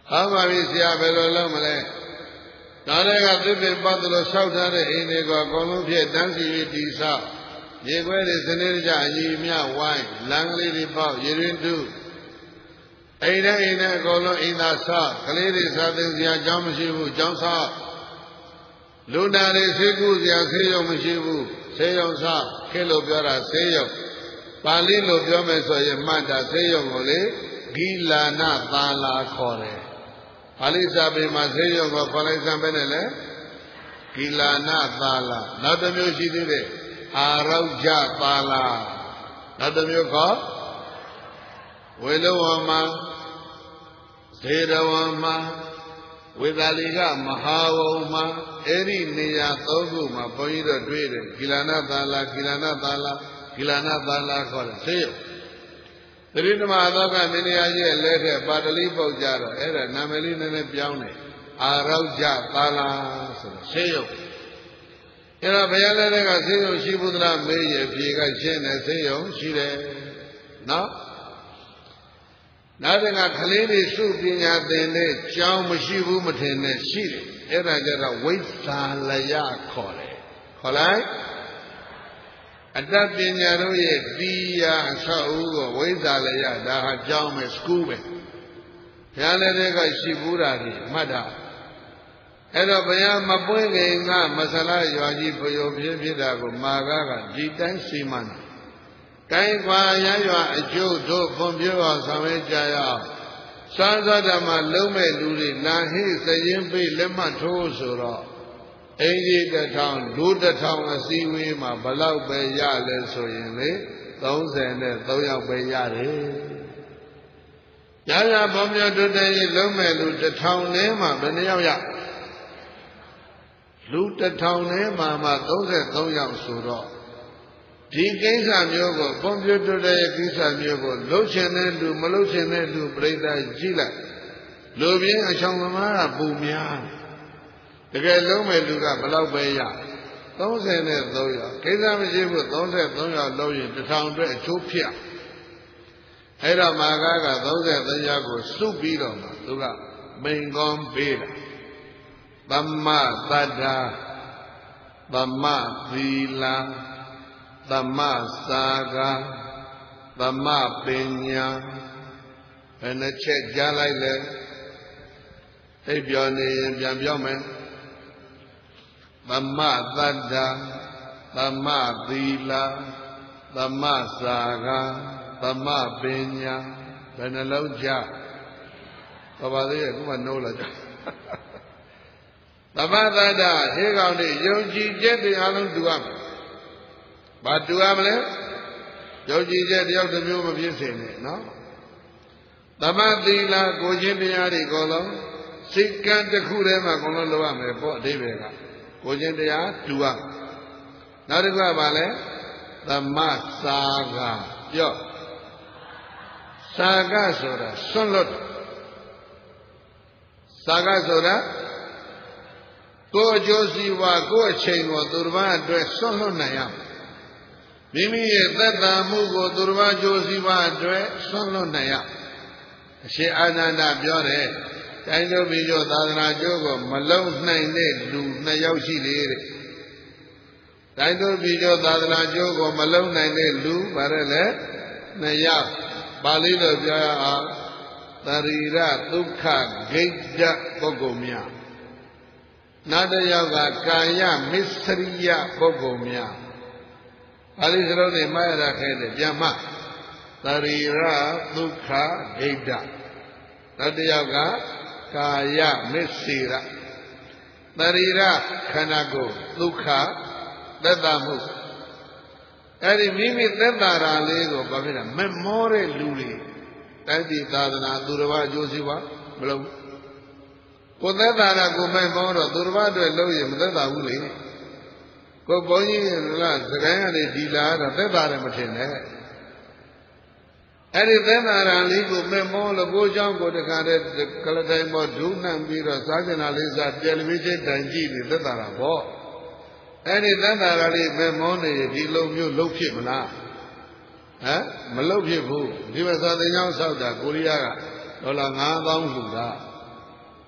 How many Siabello Male? Naraga Bibi Badlo Southern Inigo, Columbia, dancing with Disa. Yeguer is an Erja, Yimia, wine, Langley Bow, Yirindu. Ada Ina Golo in the Sa, Kalidi Sadia Jamashivu, Jonsa. Luna Sigu, the Sayo Mashivu, Sayo Sa, Kilo Biora, Sayo. Palilo Biomeso Yamada, Sayo Mole, Gilana Tala Kore. Alisa Bima Sayo go Palisa Benele, Gilana Tala, not the music, Arauja Tala, not the music. Wilawama, Sedawama, Vidaliga, Mahawama, Eri Nia Toguma, Poida Dwede, Kilana Tala, Kola. See, the Rinama Adoka Minia later, Badalipo Jaro, Era, Namelina Pione, Arauja Tala, Seo. Era Bayala Seo, Shibudra May, Piga Chen, Seo, Shire. No? Nothing a Kalini Suping at the net, Chow Mashivu Matene, Shiri, Era Jara, Waitsa Laya Kore. Kolai? At that being Yaroye, Dia, Saugo, Waitsa Laya, Daha Jaume, Scube. Yalega Shibura, Mada. Era Bayam Mapuenga, Masala, Yaji for your Pidago, Magaga, Jitan Siman. Kaingwa Yaya, a Joe, from Bureau, Samajaya. Sansadama, Lome, Luli, Nahi, Sayimpi, Lema Tosura. Aid the town, do the town, a seaweed, my beloved Bayale, so in those and Toya Bayare. Yaya Bomia today, Lome, loot the town name, Benaya. Loot the town name, Mamma, those and Toya Sura. Di Kisa Myogo, Computer Kisa Myogo, Lochen to Malochen to Breda Gila, Lobian and Shamamara Bumia. The guy Lome Luga, Balabaya. Don't say that, Loya. Kisa Mijibu, don't say Loya Loya, the town to Ethiopia. Hera Magaga, those at the Yago, Subido, Luga, Mengom Beda. Bama Tada, Bama Vila. Dhamma Saga, Dhamma Pinya, and a check Jalile, Abione, Yamyaman, Dhamma Dada, Dhamma Vila, Dhamma Saga, Dhamma Pinya, Benaloja. Baba, they are no. Dhamma Dada, here on the Yogi Jet, the Alan Duam. But do I Yogi said the other view of you saying it, no? Damadila, Gojindiari Golo, Sikan the Kurema Gololoame, Port Devega, Gojindia, Dua. Now the Gavale, the Masaga, Yo Saga Soda, Sonlot Saga Soda, Go Josiwa, go a chain or Durban dress, Solonayam. Mimi Tata Mugo Durva Josiva Dre Solo Naya. She Ananda Biore, Kaino Bijo Dadana Jogo, Malone Nine, Lu Nayoshi Lady. Kaino Bijo Dadana Jogo, Malone Nine, Lu Barele, Naya, Balido Jaya, Tarira, Dukha, Gaja, Bogomia. Nada Yoga, Kaya, Misriya, Bogomia. Alisrone Maya Kene, Yama, Tarira, Dukha, Geda, Nadayaga, Kaya, Messira, Tarira, Kanago, Dukha, Dadamu. Eri Mimi Tendara Lego, Babina, Memore Luli, Tadi Tadana, Durava Josiva, Blow. Podadara go Memoro, Durva de Loyam, Dada Uli. Go boy, the guy Dila, the Bebara Machine. And if then I leave Memo, the Bojang, go to the Calatimo, Dunam, Vira, Sagan Aliza, television, and G, the Tarabo. And if then I leave Memo, he love you, look him now. Eh? Malopi who? He was on the young South, Korea, Olanga,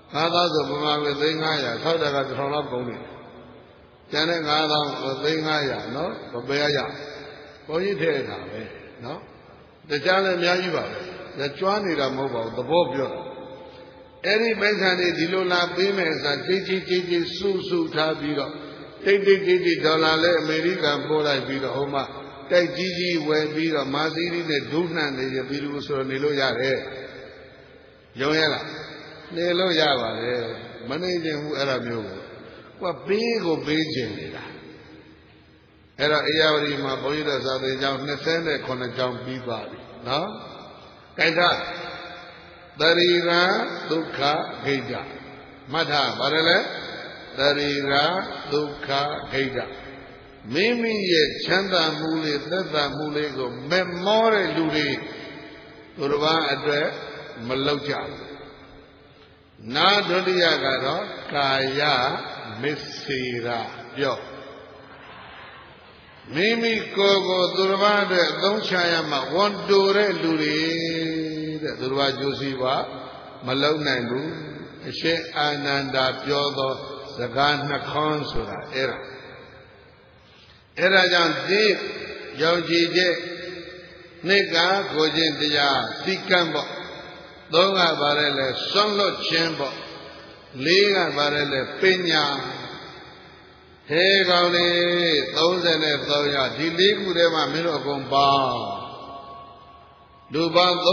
9000ဆိုပမာပဲ3500ဆောက်တာက1000လောက်ကုန်တယ်ကျန်တဲ့90003500နော်ဘယ်ရဘုန်းကြီးထည့်တာပဲနော်တခြားလည်းအများကြီးပါပဲကြွားနေတာမဟုတ်ပါဘူးသဘောပြောတာအဲ့ဒီပိုက်ဆံတွေဒီလိုလာပေးမယ်ဆိုတိတ်ကြီးစုထားပြီးတော့တိတ်ဒေါ်လာလဲအမေရိကန်ပို့လိုက်ပြီးတော့ဟိုမှာတိုက်ကြီးဝယ်ပြီးတော့မာစီရီနဲ့ဒုနှံနေရပြီးလို့ဆိုတော့နေလို့ရတယ်ရုံရလားနေလို့ရပါတယ်မနေခြင်းဘူးအဲ့ဒါမျိုးကိုပေးခြင်းနေတာအဲ့တော့အေရဝတီမှာဘုန်းကြီးတို့စာသင်ကျောင်း29ကျောင်းပြီးပါပြီနော်ကြိုက်တာတရိရာဒုက္ခဂိတ္တမှတ်ထားဗါတယ်လေတရိရာဒုက္ခဂိတ္တမိမိရဲ့ချမ်းသာမှုလေးသက်သာမှုလေးကိုမမောတဲ့လူတွေသူတစ်ပါးအတွက်မလောက်ကြဘူးနာဒုတိယကတော့ကာယမစ္စေရာပြောမိမိကိုယ်ကိုသူတစ်ပါးအတွက်အသုံးချရမှဝန်တိုတဲ့လူတွေတဲ့သူတစ်ပါးကျိုးစီးပွားမလုံနိုင်ဘူးအရှင်အာနန္ဒာပြောသောစကားနှခေါင်းဆိုတာအဲ့ဒါကြောင့်ဒီယုံကြည်ခြင်းနှစ်ကကိုခြင်းတရားစီကံပေါ့သုံးကပါတယ်လဲစွန့်လွတ်ခြင်းပေါ့လေးကပါတယ်လဲပညာဟေးကောင်းလေး33ရဒီလေးခုထဲမှာမင်းတို့အကုန်ပါလူပေါင်း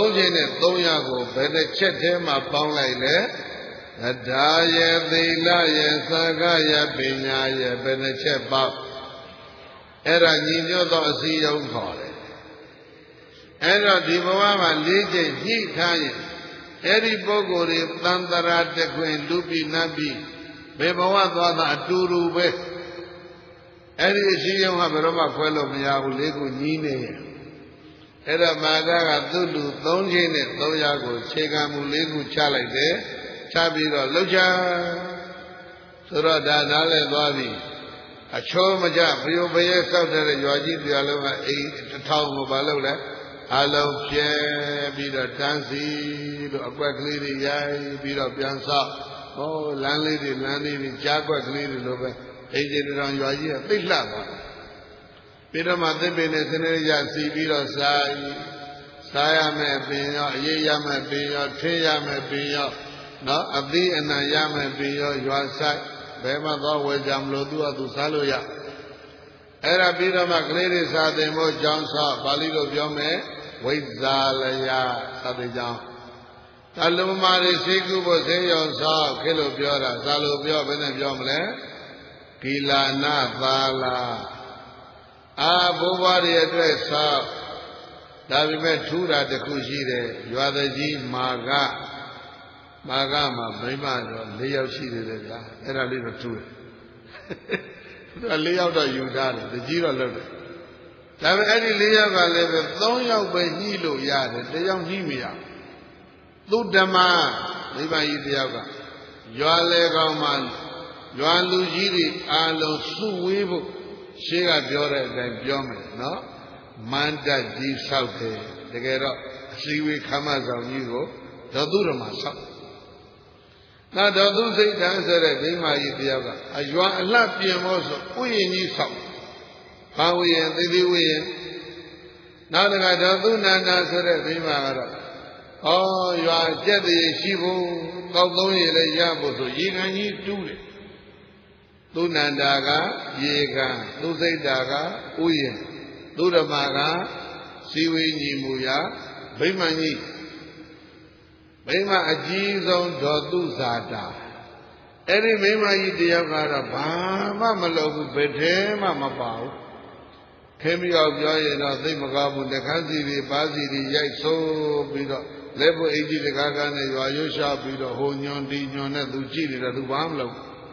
33ကိုဘယ်တစ်ချက်ထဲမှာပေါင်းလိုက်လဲဒါရဲ့သီလရဲ့သံဃာရဲ့ပညာရဲ့ဘယ်တစ်ချက်ပေါင်းအဲ့ဒါညီညွတ်သောအစည်းအရုံးခေါ်တယ်အဲ့တော့ဒီဘဝမှာ၄ချိန်ညှိထားရင်အဲ့ဒီပုဂ္ဂိုလ်တွေသံတရာတခွင်လူပိနတ်ပိဘယ်ဘဝသွားတာအတူတူပဲအဲ့ဒီအစည်းအရုံးကဘယ်တော့မှခွဲလို့မရဘူးလေးခုညီးနေရင်အဲ့တော့မာဂကသူ့လူ3ချိန်နဲ့300ကိုခြေခံမှု၄ခုချလိုက်တယ်ချပြီးတော့လှုပ်ချဆိုတော့ဒါနားလဲသွားပြီအချိုးမကြဘယုဘရဲစောက်တဲ့ရွာကြီးတရားလုံးကအိမ်1000ကိုဘာလုပ်လဲအလုံးပြဲပြီးတော့တန်းစီလို့အကွက်ကလေးတွေရိုက်ပြီးတော့ပြန်ဆောက်ဟောလမ်းလေးတွေကြားကွက်ကလေးတွေလိုပဲအိမ်ကြီးတောင်ရွာကြီးကသိလှသွားပြီးတော့မှသစ်ပင်နဲ့စနေရစီပြီးတော့စားရမယ်ပင်ရောအေးရမယ်ပင်ရောထင်းရမယ်ပင်ရောနော်အသီးအနှံရမယ်ပင်ရောရွာဆိုင်ဘယ်မှသွားဝယ်ကြမလို့သူစားလို့ရအဲ့ဒါပြီးတော့မှကလေးတွေစာသင်ဖို့ကျောင်းဆောက်ပါဠိလိုပြောမယ်ဝိဇာလယစာသင်ကျောင်းတလူမာတွေစိတ်ကူဖို့ဈေးရောင်ဆောက်ခေလို့ပြောတာစာလို့ပြောဘယ်နဲ့ပြောမလဲဂီလာနာသာလာဘိုးဘွားတွေအတွက်ဆောက်ဒါပေမဲ့ထူးတာတစ်ခုရှိတယ်ရွာသူကြီးမာကမှာမိမတော့၄ယောက်ရှိတယ်လေဗျာအဲ့ဒါလေးတော့ထူးတယ်သူက၄ယောက်တော့ယူထားတယ်တကြီးတော့လုပ်တယ်ဒါပေမဲ့အဲ့ဒီ၄ယောက်ကလည်းပဲ3ယောက်ပဲညှိလို့ရတယ်တယောက်ညှိမရသူဓမ္မမိဘကြီးတယောက်ကရွာလေကောင်းမှရွာလူကြီးတွေအားလုံးစုဝေးဖို့ရှေးကပြောတဲ့အတိုင်းပြောမယ်နော်မန္တကြီးဆောက်တယ်တကယ်တော့အစည်းအဝေးခမ်းမဆောင်ကြီးကိုဒေါသူဓမ္မဆောက်နောက်ဒေါသူစိတ်တန်းဆိုတဲ့မိမကြီးတယောက်ကအရွာအလှပြင်ဖို့ဆိုဥယျာဉ်ကြီးဆောက်ဘာဝိယံသီတိဝိယံနောက်တကဒေါသူနန္ဒာဆိုတဲ့မိမကတော့ရွာကျက်တည်းရှိဖို့တောက်သုံးရည်လည်းရဖို့ဆိုရေကန်ကြီးတူးတယ်သူနန္ဒာကရေကန်သူစိတ်တာကဥယျာဉ်သူဓမ္မကစီဝေညီမူရာဗိမာန်ကြီးမိမအကြီးဆုံးဒေါသူဇာတာအဲ့ဒီမိမကြီးတယောက်ကတော့ဘာမှမလုပ်ဘူးဘယ်ထဲမှမပါဘူးခဲမြောက်ပြောရင်တော့သိမကောင်းဘူးတခန်းစီတွေပါးစီတွေရိုက်ဆိုးပြီးတော့လက်ဖို့အိတ်ကြီးတကားကားနဲ့ရွာရွှရှားပြီးတော့ဟိုညွန်ဒီညွန်နဲ့သူကြည့်နေတယ်သူဘာမှမလုပ်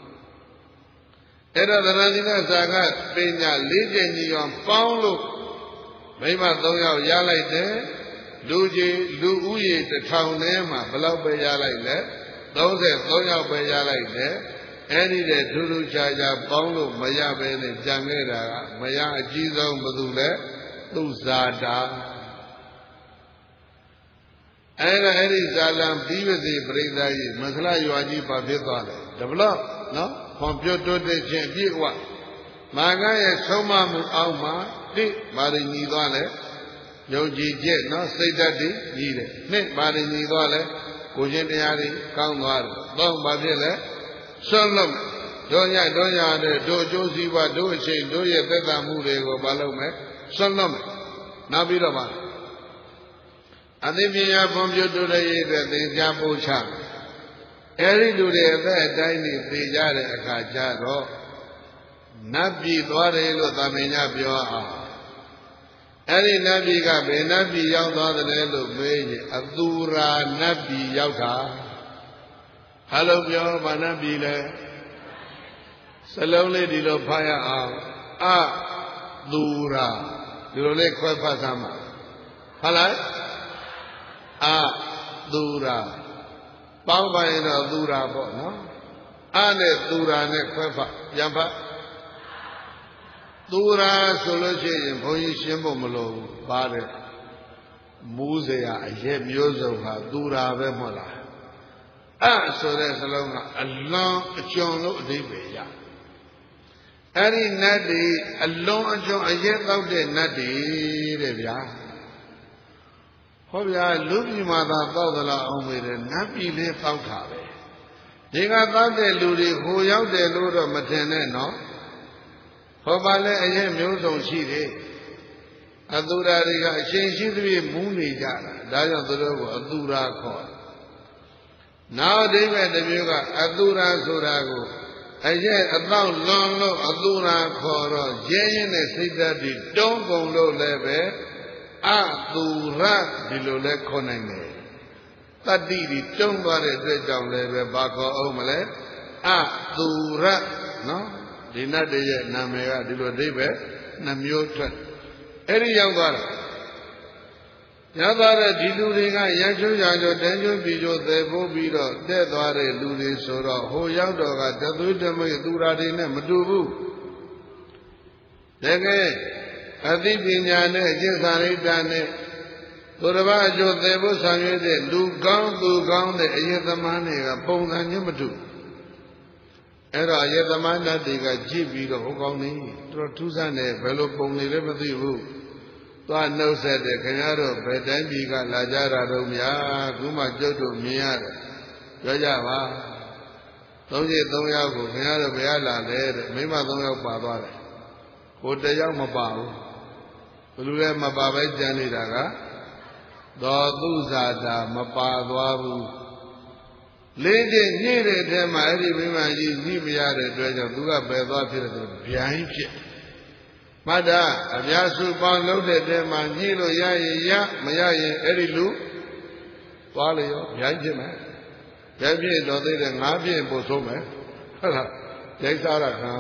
အဲ့တော့သရဏိကဇာကပညာ၄ကျင့်ကြီးအောင်ပေါင်းလို့မိမ3ယောက်ရလိုက်တယ်လူဦးရေ1000ထဲမှာဘယ်လောက်ပဲရလိုက်လဲ33ယောက်ပဲရလိုက်တယ်အဲ့ဒီတဲ့ထူးထူးခြားခြားပေါင်းလို့မရပဲနဲ့ကြံခဲ့တာကမရအကြီးဆုံးဘယ်သူလဲသူဇာတာအဲ့ဒီဇာလံပြီးပါစေပြိဿကြီးမဆလရွာကြီးပါဖြစ်သွားတယ်တပလို့နော်ခွန်ပြုတ်တိုးတဲ့ချင်းအပြည့်အဝမာကရဲ့ဆုံးမမှုအောက်မှာတိမာရညီသွားလဲယုံကြည်ချက်နော်စိတ်ဓာတ်တွေကြီးတယ်နှစ်မာရညီသွားလဲကိုချင်းတရားတွေကောင်းသွားတယ်သုံးပါဖြစ်လဲဆွတ်လို့တို့ညတို့ရတဲ့တို့အကျိုးစီးပွားတို့အချိန်တို့ရဲ့သက်သာမှုတွေကိုမလုပ်မယ်ဆွတ်လို့မယ်နောက်ပြီးတော့ပါအသိပညာဖွံ့ဖြိုးတိုးတက်ရေးအတွက်သင်ကြားပို့ချအဲဒီလူတွေအသက်အတိုင်းနေသိကြတဲ့အခါကျတော့နတ်ပြည်သွားတယ်လို့သာမင်ညပြောအောင်အဲ့ဒီနတ်ပြည်ကဘယ်နတ်ပြည်ရောက်သွားတယ်လို့မေးရင်အသူရာနတ်ပြည်ရောက်တာဟာလို့ပြောဘာနတ်ပြည်လဲစလုံးလေးဒီလိုဖတ်ရအောင်အသူရာဒီလိုလေးခွဲဖတ်သမှာဟုတ်လားအသူရာပေါင်းပါရင်တော့သူရာပေါ့နော်အနဲ့သူရာနဲ့ခွဲဖတ်ပြန်ဖတ်သူရာဆိုလို့ရှိရင်ဘုန်းကြီးရှင်းဖို့မလိုဘူးပါတယ်မူးစရာအရက်မျိုးစုံဟာသူရာပဲမဟုတ်လားဆိုတဲ့စလုံးကအလွန်အကျွံလို့အဓိပ္ပာယ်ရအဲ့ဒီနတ်တွေအလွန်အကျွံအရက်တောက်တဲ့နတ်တွေတဲ့ဗျာဟောဗျာလူပြည်မှာသာတောက်သလားအောင်မေးတယ်နတ်ပြည်လေးတောက်တာပဲဒီကတောက်တဲ့လူတွေဟိုရောက်တယ်လို့တော့မထင်နဲ့နော်ဟောပါလဲအရင်မျိုးစုံရှိတယ်အသူရာတွေကအရှင်ရှိသဖြင့်မူးနေကြတာဒါကြောင့်သူတို့ကိုအသူရာခေါ်နောက်အဓိပ္ပာယ်တစ်မျိုးကအသူရာဆိုတာကိုအရဲ့အတော့လွန်လို့အသူရာခေါ်တော့ရဲရင်တဲ့စိတ်ဓာတ်တွေတုံးကုန်လို့လည်းပဲအသူရဒီလိုလဲခေါ်နိုင်တယ်တတ္တိတွေတုံးသွားတဲ့အတွက်ကြောင့်လည်းပဲဘာခေါ်အောင်မလဲအသူရနော်ဒီနတ်တွေရဲ့နာမည်ကဒီလိုအဓိပ္ပာယ်နှမျိုးထွက်အဲ့ဒီရောက်သွားတာရောက်သွားတဲ့ဒီလူတွေကရန်ချိုးရန်ချိုးတန်းချိုးပြီးချိုးသေဖို့ပြီးတော့တက်သွားတဲ့လူတွေဆိုတော့ဟိုရောက်တော့ကတသွေးတမိတ်သူရာတွေနဲ့မတူဘူးတကယ်အသိပညာနဲ့အကျင့်စာရိတ္တနဲ့သူတစ်ပါးအကျိုးသေဖို့ဆောင်ရွက်တဲ့လူကောင်းသူကောင်းတဲ့အယက်သမားတွေကပုံစံချင်းမတူအဲ့တော့အယက်သမားတတ်တွေကကြည့်ပြီးတော့ဟိုကောင်းနေတော်ထူးဆန်းတယ်ဘယ်လိုပုံနေလဲမသိဘူးသွားနှုတ်ဆက်တယ်ခင်ဗျားတို့ဘယ်တိုင်းပြည်ကလာကြတာတော့များခုမှကျုပ်တို့မြင်ရတယ်ပြောကြပါ3 ရက် 3 ယောက်ကိုခင်ဗျားတို့ဘယ်လာလဲတဲ့မိမ3 ယောက်ပါသွားတယ်ဟို1 ယောက်မပါဘူးဘယ်လိုလဲမပါပဲကြံနေတာကသောသူဇာတာမပါသွားဘူးလင်းကျညိတဲ့ထဲမှာအဲ့ဒီမိမကြီးညိမရတဲ့အတွက်ကြောင့်သူကပယ်သွားဖြစ်တယ်ဆိုဗျိုင်းဖြစ်မှတ်တာအများစုပေါင်းလုံးတဲ့ထဲမှာညိလို့ရရင်ရမရရင်အဲ့ဒီလူသွားလေရောဗျိုင်းဖြစ်မယ်ဗျိုင်းဖြစ်တော့သေးတယ်5 ဖြစ်ပို့ဆုံးမယ်ဟုတ်လားဒိဋ္ဌာရခံ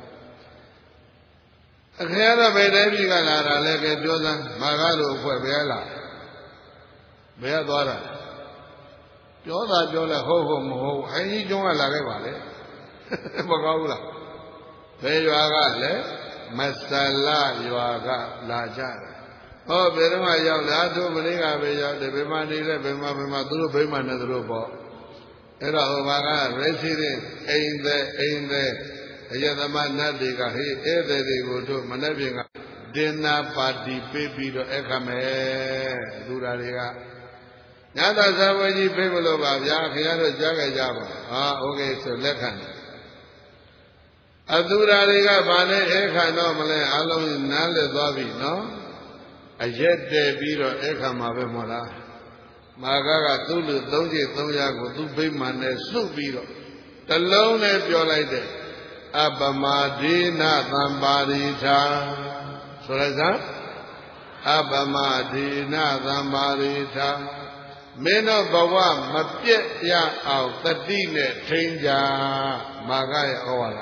အခရတော့ဘယ်တိုင်းပြည်ကလာတာလဲကဲပြောစမ်းမာကားတို့အဖွဲ့ဘယ်လာဘယ်သွားတာပြောတာပြောလဲဟုတ်ဟုတ်မဟုတ်အင်းကြီးကျွန်းကလာခဲ့ပါလေမကောင်းဘူးလားဘယ်ရွာကလဲမဆလရွာကလာကြတယ်ဟောဘယ်တော့မှရောက်လာသူမလေးကပဲရောက်တယ်ဘယ်မှာနေလဲဘယ်မှာသူတို့ဘယ်မှာနေသူတို့ပေါ့အဲ့တော့ဟိုဘာကရေစီတဲ့အိမ်တဲ့အယသမနတ်တွေကဟေးဧည့်သည်တွေကိုတို့မနေ့ပြင်ကဒင်နာပါတီပေးပြီးတော့အခမဲ့သူရာတွေကညသာဇာဝကြီးပြေးမလို့ပါဗျာခင်ဗျားတို့ကြားကြကြပါโอเคဆိုလက်ခံအသူရာတွေကဘာနဲ့အခါတော့မလဲအလုံးနားလက်သွားပြီနော်အရက်တည်ပြီးတော့အခါမှာပဲမဟုတ်လားမာကသူ့လူ3 ချက် 3 ရာကိုသူ့ဗိမာန်နဲ့စုပြီးတော့တလုံးနဲ့ပြောလိုက်တဲ့အပမာဒေနသံပါရိထာဆိုလိုက်စမ်းအပမာဒေနသံပါရိထာမင်းတို့ဘဝမပြည့်ရအောင်တတိနဲ့ထိန်းကြမာကရဲ့ဩဝါဒ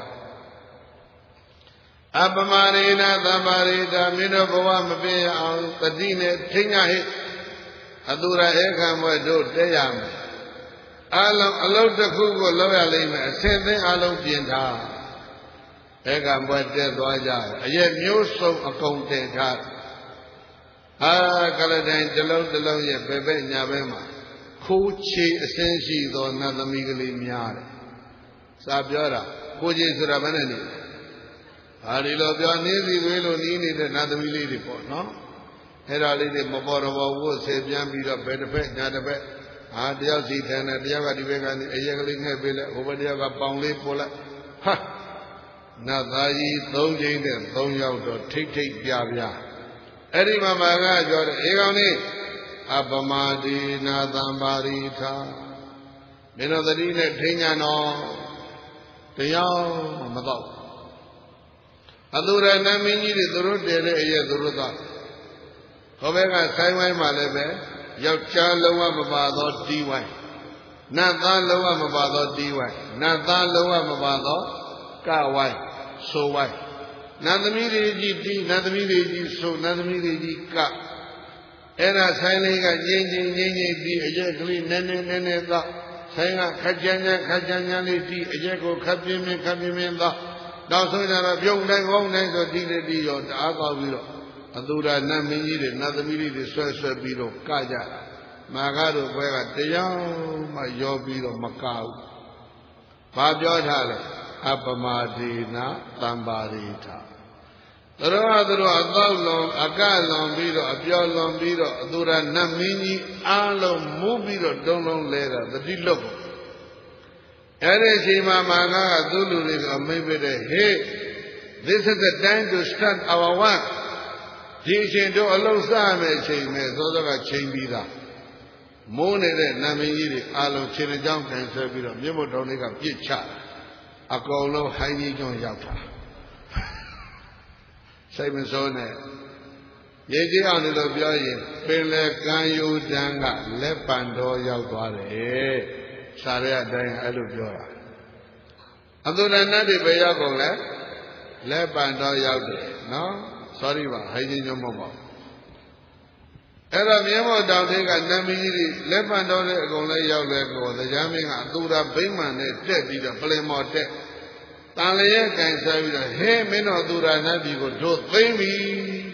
အပမရိဏသမ္ပါရိတာမင်းတို့ဘဝမပြည့်ရအောင်တတိနဲ့ထိန်းကြဟိအသူရဧကံဘွဲ့တို့တဲရမယ်အလုံးတစ်ခုကိုလောက်ရလိမ့်မယ်အစင်သိအလုံးပြင်ထားဧကံဘွဲ့တဲသွားကြအရဲ့မျိုးစုံအကုန်တင်ထားကလတိုင်းတစ်လုံးရဲ့ဘယ်ဘက်ညာဘက်မှာခိုးချေအစင်းရှိသောနတ်သမီးကလေးများတယ်စာပြောတာခိုးချေဆိုတာဘယ်နဲ့နေဟာဒီလိုပြောနေစီသွေးလို့နီးနေတဲ့နတ်သမီးလေးတွေပေါ့နော်အဲ့ဒါလေးတွေမပေါ်တော့ဘူးဝတ်ဆေပြန်ပြီးတော့ဘယ်တစ်ဖက်ညာတစ်ဖက်ဟာတယောက်စီထန်တယ်တယောက်ကဒီဘက်ကနေအရက်ကလေးငှက်ပေးလိုက်ဟိုဘက်တယောက်ကပေါင်လေးပို့လိုက်ဟာနတ်သားကြီး၃ချိန်နဲ့၃ယောက်တော့ထိတ်ထိတ်ပြပြအဲ့ဒီမှာမာကပြောတယ်အေကောင်လေးအပမတိနာသံပါရိထာမင်းတို့သတိနဲ့ထိညာတော်တရားမတော့အသူရဏမင်းကြီးတွေသူတို့တည်တဲ့အရက်သူတို့တော့ဟောဘက်ကဆိုင်ဝိုင်းမှာလည်းပဲယောက်ျားလုံးဝမပါသောတီးဝိုင်းနတ်သားလုံးဝမပါသောတီးဝိုင်းနတ်သားလုံးဝမပါသောကဝိုင်းဆိုဝိုင်းနတ်သမီးတွေကြီးတီးနတ်သမီးတွေကြီးဆိုနတ်သမီးတွေကြီးကအဲ့ဒါဆိုင်လေးကငိမ့်ပြီးအရက်ကလေးနည်းနည်းသောဆိုင်ကခက်ကြမ်းလေးတီးအရက်ကိုခပ်ပြင်းသောနောက်ဆုံးကြတော့ပြုံးတိုင်းဝုန်းတိုင်းဆိုတီးလေတီးရောတအားကောက်ပြီးတော့အသူရနတ်မင်းကြီးတွေနတ်သမီးတွေဆွဲပြီးတော့ကကြတာမာကတို့ဘက်ကတရားမှရောပြီးတော့မကဘူးဘာပြောထားလဲအပမဒေနာသံပါရိထာသူတို့အသောလွန်အကလွန်ပြီးတော့အပြောလွန်ပြီးတော့အသူရနတ်မင်းကြီးအားလုံးမူးပြီးတော့တုံးလုံးလဲတာတတိလွတ်အဲ့ဒီအချိန်မှာမာကသူ့လူတွေကမိတ်ပဲတဲ့ Hey this is the time to start our work ဒီအချိန်တို့အလုံးစားမယ်အချိန်နဲ့သောသောကချိန်ပြီးသားမိုးနေတဲ့နတ်မင်းကြီးတွေအားလုံးခြေကြောင်းကန်ဆွဲပြီးတော့မြတ်မို့တော်လေးကပြစ်ချအကုန်လုံးဟိုင်းကြီးကျွန်းရောက်တာစိတ်မစိုးနဲ့ရေးကြည့်အောင်လို့ပြောရင်ပင်လေကံယူတန်းကလက်ပံတော်ရောက်သွားတယ်စာရဲအတိုင်းအဲ့လိုပြောတာအသုဒနတ်တွေပဲရောက်ကုန်လဲလက်ပံတော်ရောက်တယ်နော် sorry ပါဟိုင်းကြီးကျွန်းမဟုတ်ပါဘူးအဲ့တော့မြင်းမောတောင်တွေကနတ်မင်းကြီးတွေလက်ပံတော်တဲ့အကုန်လဲရောက်လဲကိုတရားမင်းကအသူရာဘိမှန်နဲ့တက်ပြီးတော့ပလင်မော်တက်တန်လျက်ကန်ဆွဲပြီးတော့ဟဲမင်းတော်အသူရာနတ်ပြည်ကိုတို့သိမ့်ပြီ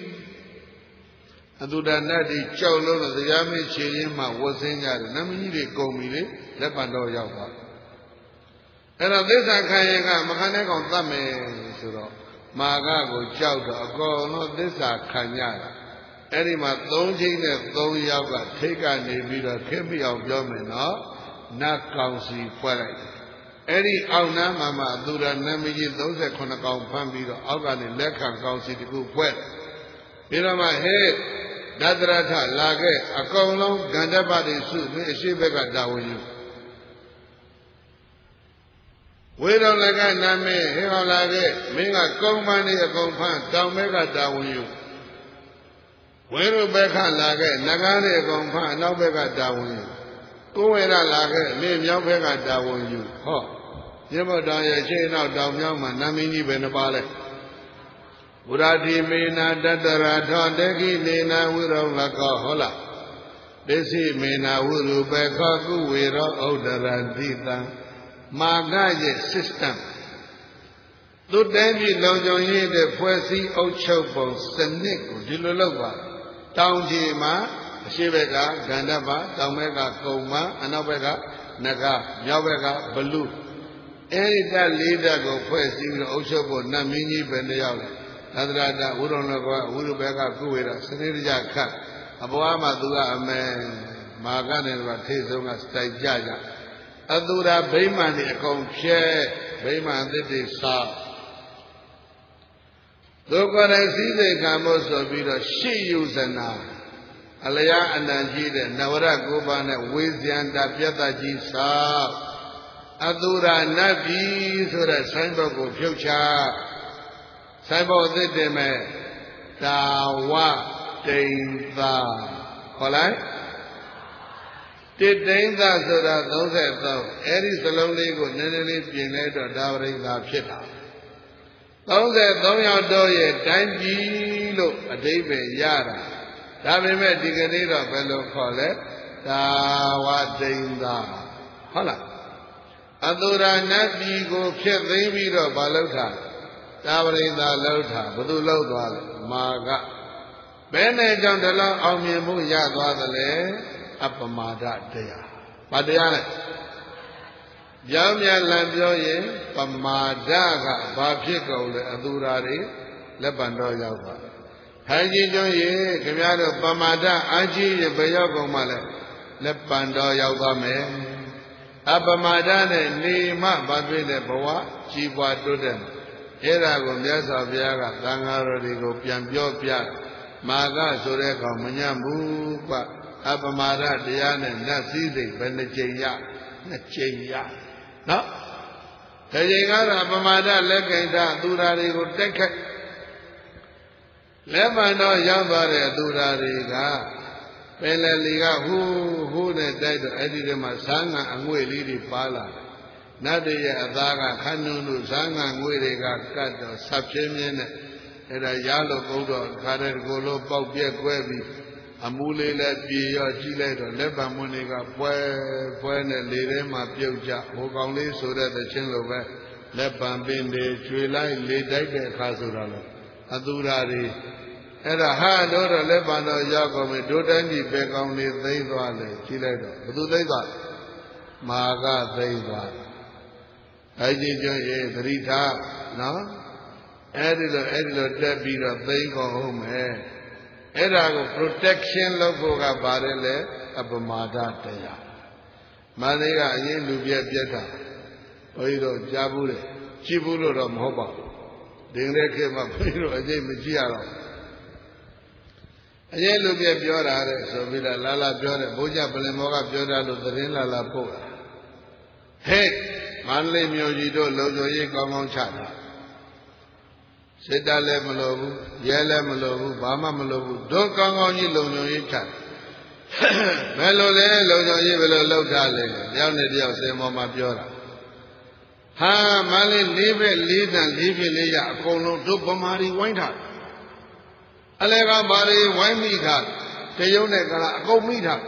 အသူရာနတ်တွေကြောက်လို့တရားမင်းခြေရင်းမှာဝတ်စင်းကြတယ်နတ်မင်းကြီးတွေကုန်ပြီလေလက်ပံတော်ရောက်သွားအဲ့တော့သစ္စာခံရင်ကမခံတဲ့ကောင်သတ်မယ်ဆိုတော့မာကကိုကြောက်တော့အကုန်လုံးသစ္စာခံကြတာအဲ့ဒီမှာ၃ချိန်နဲ့၃ယောက်ကထိတ်ကနေပြီးတော့ခင်းပြအောင်ပြောမယ်နော်နတ်ကောင်စီဖွဲ့လိုက်အဲ့ဒီအောက်နားမှာအသူရနတ်မကြီး38ကောင်ဖမ်းပြီးတော့အောက်ကနေလက်ခံကောင်စီတခုဖွဲ့ပြီးတော့မှဟဲ့ဒသရထလာခဲ့အကုန်လုံးဂန္ဓပတိစုပြီးအရှိဘက်ကတာဝန်ယူဝေတော်လည်းကနာမည်ဟေဟောလာခဲ့မင်းကကုန်းပန်းလေးအကုန်ဖမ်းတောင်ဘက်ကတာဝန်ယူဝေရုဘက်ကလာခဲ့နဂါးလေးအကုန်ဖမ်းအနောက်ဘက်ကတာဝန်ယူကိုဝေရလာခဲ့လေမြောက်ဘက်ကတာဝန်ယူဟောမြတ်ဗုဒ္ဓရဲ့ရှေ့နောက်တောင်မြောက်မှာနာမည်ကြီးပဲနှပါလဲဝရတိမေနာတတရာထောတေကိနေနာဝိရောလကောဟောလားဒိသိမေနာဝိရုဘကကုဝေရောဥဒရတိတံမာဂရဲ့ system သူတိုင်းပြည်လုံခြုံရေးတဲ့ဖွဲ့စည်းအုပ်ချုပ်ပုံစနစ်ကိုဒီလိုလုပ်ပါတောင်ကြီးမှာအရှိဘက်ကဂန္ဓပတောင်ဘက်ကကုံမအနောက်ဘက်ကနဂမြောက်ဘက်ကဘလူအဲဒီတက်၄တက်ကိုဖွဲ့စည်းပြီးတော့အုပ်ချုပ်ဖို့နတ်မင်းကြီးပဲတယောက်လဲသဒ္ဒရာတဝိရုံလကောဝိရုဘက်ကကုဝေရစနေတကြခတ်အပွားမှာသူကအမေမာကနဲ့ကထိဆုံးကစိုက်ကြကြအသူရာဗိမာန်တွေအကုန်ဖြဲဗိမာန်သစ်တွေဆောက်သူကိုယ်တိုင်စည်းစိမ်ခံဖို့ဆိုပြီးတော့ရှေ့ယူဇနာအလျာအနံကြီးတဲ့နဝရကိုပါနဲ့ဝေဇယန္တာပြတ်တကြီးဆောက်အသူရာနတ်ပြည်ဆိုတဲ့ဆိုင်းဘုတ်ကိုဖြုတ်ချဆိုင်းဘုတ်အသစ်တင်မဲ့တာဝတိန်သာခေါ်လိုက်တိတိန်သာဆိုတာ33အဲ့ဒီစလုံးလေးကိုနည်းနည်းလေးပြင်လိုက်တော့ဒါဝရိန်သာဖြစ်တာ33ယောက်တော့ရဲ့တိုင်းပြည်လို့အဓိပ္ပာယ်ရတာဒါပေမဲ့ဒီကနေ့တော့ဘယ်လိုခေါ်လဲတာဝတိန်သာဟုတ်လားအသူရနတ်ပြည်ကိုဖြစ်သိမ်းပြီးတော့မလုပ်တာတာဝရိန်သာလုပ်တာဘယ်သူလုပ်သွားလဲမာကဘယ်နဲ့ကြောင့်ဒီလောက်အောင်မြင်မှုရသွားသလဲအပမာဒတရားဘာတရားလဲပြောင်းပြန်လန်ပြောရင်ပမာဒကဘာဖြစ်ကုန်လဲအသူရာတွေလက်ပံတော်ရောက်ပါခိုင်းကြီးကျွန်းရေခင်ဗျားတို့ပမာဒအာကြီးရဘယ်ရောက်ကုန်မှလဲလက်ပံတော်ရောက်သွားမယ်အပမာဒနဲ့နေမှဘာဖြစ်လဲဘဝကြီးပွားတိုးတက်အဲ့ဒါကိုမြတ်စွာဘုရားကသံဃာတော်တွေကိုပြန်ပြောပြမာကဆိုတဲ့ကောင်မညံ့ဘူးကွအပမာဒတရားနဲ့နတ်စည်းစိမ်ဘယ်နှကြိမ်ရနှစ်ကြိမ်ရနော်ဒီကြိမ်ကတော့အပမာဒလက်ကင်တာသူရာတွေကိုတက်ခက်လက်ပံတော့ရောက်သွားတဲ့အသူရာတွေကပင်လယ်လီကဟူးနဲ့တိုက်တော့အဲ့ဒီထဲမှာဇာငံအငွေ့လေးတွေပါလာတယ်နတ်တွေရဲ့အသားကခဏွန်းလို့ဇာငံငွေ့တွေကကတ်တော့ဆပ်ပြင်းပြင်းနဲ့အဲ့ဒါရလို့ဘုတော့ခါတဲ့ကိုလိုပေါက်ပြက်ကွဲပြီးအမူလေးလည်းပြေရောကြည့်လိုက်တော့လက်ပံမွန်းတွေကပွဲနဲ့လေထဲမှာပြုတ်ကြဟိုကောင်လေးဆိုတဲ့သချင်းလိုပဲလက်ပံပင်တွေကျွေလိုက်လေတိုက်တဲ့အခါဆိုတာလို့အသူရာတွေအဲ့ဒါဟာတို့တော့လက်ပံတော့ရောက်ကုန်ပြီတို့တိုင်းပြည်ပဲကောင်းနေသိမ့်သွားလေကြည့်လိုက်တော့ဘသူသိမ့်သွားမာကသိမ့်သွားအဲ့ဒီကျွန်းရေသတိထားနော်အဲ့ဒီလိုတက်ပြီးတော့သိမ့်ကုန်အောင်မယ်အဲ့ဒါကို protection လုပ်ဖို့ကပါတယ်လေအပမာဒတရားမန္တေကအရင်လူပြက်ပြက်တာဘုန်းကြီးတို့ကြားဘူးလေကြည့်ဘူးလို့တော့မဟုတ်ပါဘူးဒီကနေ့ခေတ်မှာဘုန်းကြီးတို့အကျိတ်မကြည့်ရတော့အရင်လူပြက်ပြောတာတဲ့ဆိုပြီးတော့လာပြောတယ်ဘုရားပလင်မောကပြောတာလို့သတင်းလာပို့တာဟဲ့မန္တလေးမြို့ကြီးတို့လုံခြုံရေးကောင်းကောင်းချတာစစ်တပ်လည်းမလိုဘူးရဲလည်းမလိုဘူးဘာမှမလိုဘူးတို့ကောင်းကောင်းကြီးလုံခြုံရေးချတယ်ဘယ်လိုလဲလုံခြုံရေးဘယ်လိုလုပ်ထားလဲတယောက်နဲ့တယောက်စင်ပေါ်မှာပြောတာဟာမန္တလေး၄ဘက်၄တန်၄ဖြစ်၄ရအကုန်လုံးတို့ဗမာတွေဝိုင်းထားအလဲကဘာတွေဝိုင်းမိထားတရုံနဲ့ကလာအကုန်မိထား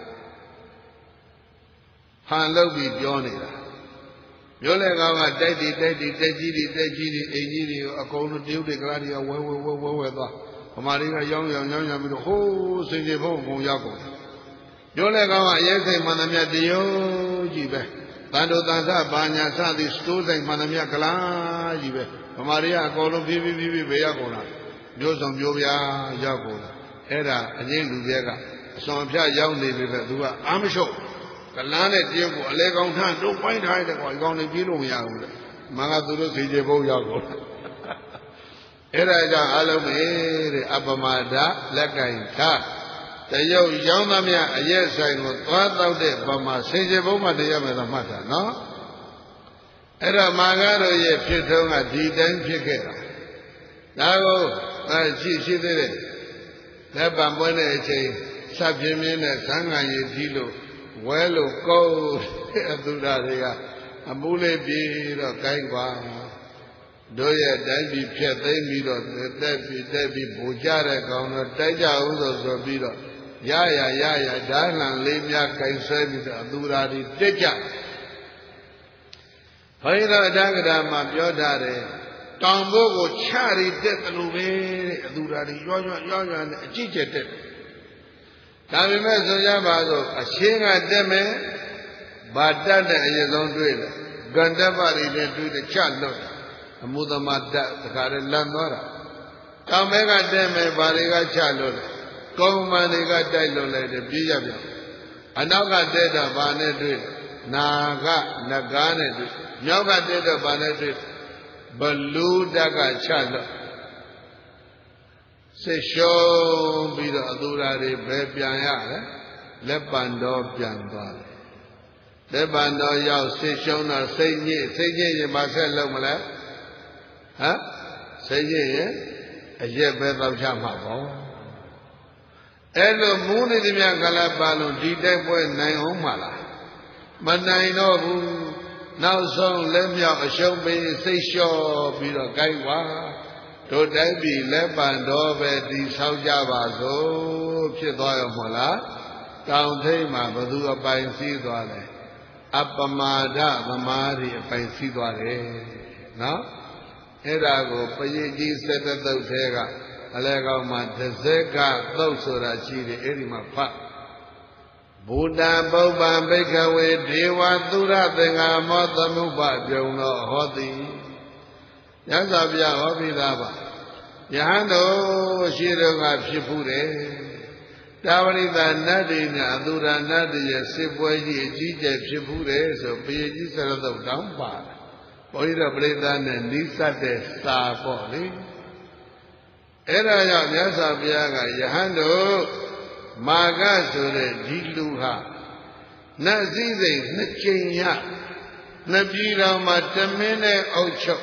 ဟန်လုပ်ပြီးပြောနေတာပြောလေကောင်ကတိုက်ကြီးတွေအိမ်ကြီးတွေကိုအကုန်လုံးတရုတ်တွေကလာတွေကဝဲသွားဗမာတွေကရောင်းပြီးတော့ဟိုးစင်ကြီးဖို့အကုန်ရောက်ကုန်ပြောလေကောင်ကအရေးစိတ်မှန်သမျှတရုတ်ကြီးပဲတန်တို့တန်ဆဘာညာစသည်စတိုးစိတ်မှန်သမျှကလားကြီးပဲဗမာတွေကအကုန်လုံးဖြည်းပဲရောက်ကုန်တာမျိုးစုံမျိုးပြားရောက်ကုန်တာအဲ့ဒါအငိမ့်လူတွေကအစွန်ဖြတ်ရောက်နေပြီပဲသူကအာမလျှော့ကလန်းနဲ့တရုတ်ကိုအလဲကောင်ထမ်းတို့ပိုင်းထားတဲ့ကွာဒီကောင်တွေပြေးလို့မရဘူးလေမင်္ဂသူတို့စီကျေဘုံရောက်ကုန်အဲ့ဒါကြောင့်အလုံးမေတဲ့အပမာဒလက်ကင်ထားတရုတ်ရောင်းသမျှအရက်ဆိုင်ကိုသွားတော့တဲ့ဗမာစီကျေဘုံမှာတရားမယ်သာမှတ်တာနော်အဲ့တော့မာကားတို့ရဲ့ဖြစ်ထုံးကဒီတိုင်းဖြစ်ခဲ့တာဒါကိုရှိသေးတယ်လက်ပံပွဲတဲ့အချိန်စပ်ပြင်းပြင်းနဲ့ဇန်းငံရည်ကြီးလို့ဝဲလို့ကောက်အသူဓာတွေကအမူးလေးပြေတော့ကိုင်းကွာတို့ရဲ့တိုင်းပြည်ဖြတ်သိမ်းပြီးတော့တက်ပြီးဗိုလ်ကြတဲ့ကောင်တော့တိုက်ကြဦးဆိုပြီးတော့ရဓာလံလေးများကိုင်းဆွဲပြီးတော့အသူဓာတွေတက်ကြဘုရားအထာဂရမှာပြောထားတယ်တောင်ဘိုးကိုချရီတက်တယ်လို့ပဲတဲ့အသူဓာတွေရွနဲ့အကြည့်ကျက်တက်ဒါပေမဲ့ဆိုကြပါစို့အရှင်းကတက်မယ်ဗာတတ်တဲ့အရင်ဆုံးတွေ့တယ်ဂန္ဓပရီနဲ့တွေ့တယ်ချလွတ်အမှုသမတတ်တခါတည်းလန်သွားတာတောင်ဘက်ကတက်မယ်ဗာတွေကချလွတ်တယ်ကုန်းမန်တွေကတိုက်လွတ်လိုက်တယ်ပြေးရပြန်အနောက်ကတက်တော့ဗာနဲ့တွေ့နာကနဂါးနဲ့တွေ့မြောက်ကတက်တော့ဗာနဲ့တွေ့ဘလူးတက်ကချလွတ်စစ်ရှုံးပြီးတော့အသူရာတွေပဲပြန်ရလဲလက်ပံတော်ပြန်သွားတယ်လက်ပံတော်ရောက်စစ်ရှုံးတော့စိတ်ညစ်ရင်မဆက်လုံးမလဲဟမ်စိတ်ညစ်ရင်အရက်ပဲတောက်ချမှာပေါ့အဲ့လိုမူးနေသည်များကလပ်ပါလုံးဒီတိုက်ပွဲနိုင်အောင်မလားမနိုင်တော့ဘူးနောက်ဆုံးလက်မြောက်အရှုံးပေးစိတ်လျှော့ပြီးတော့ကြိုက်ွာတို့တိုင်းပြည်လက်ပံတော်ပဲဒီဆောက်ကြပါစို့ဖြစ်သွားရောမဟုတ်လားတောင်ထိပ်မှာဘသူအပိုင်စီးသွားလဲအပမာဒသမားတွေအပိုင်စီးသွားတယ်နော်အဲ့ဒါကိုပရိကြီးစက်တုတ်သေးကအလဲကောင်မှာတစ်စက်ကသုတ်ဆိုတာရှိတယ်အဲ့ဒီမှာဖတ်ဘူတံပုပ္ပံဘိက္ခဝေဒေဝသုရသင်္ဃာမောသမုပ္ပပြုံသောဟောတိမြတ်စွာဘုရားဟောပြီးသားပါယဟန်တို့ရှိတော်ကဖြစ်ဖူးတယ်တာဝရိတနတ်တွေနဲ့အသူရနတ်တွေရဲ့စစ်ပွဲကြီးအကြီးကျယ်ဖြစ်ဖူးတယ်ဆိုပရိကြီးစရသုတ်တောင်းပါတယ်ဘုန်းကြီးတို့ပြိဿနဲ့နိစ္စတဲ့စာပေါ့လေအဲ့ဒါကြောင့်မြတ်စွာဘုရားကယဟန်တို့မာကဆိုတဲ့ဒီလူဟာနတ်စည်းစိမ်နှစ်ကြိမ်ရနှစ်ပြည်တော်မှာတမင်းနဲ့အုပ်ချုပ်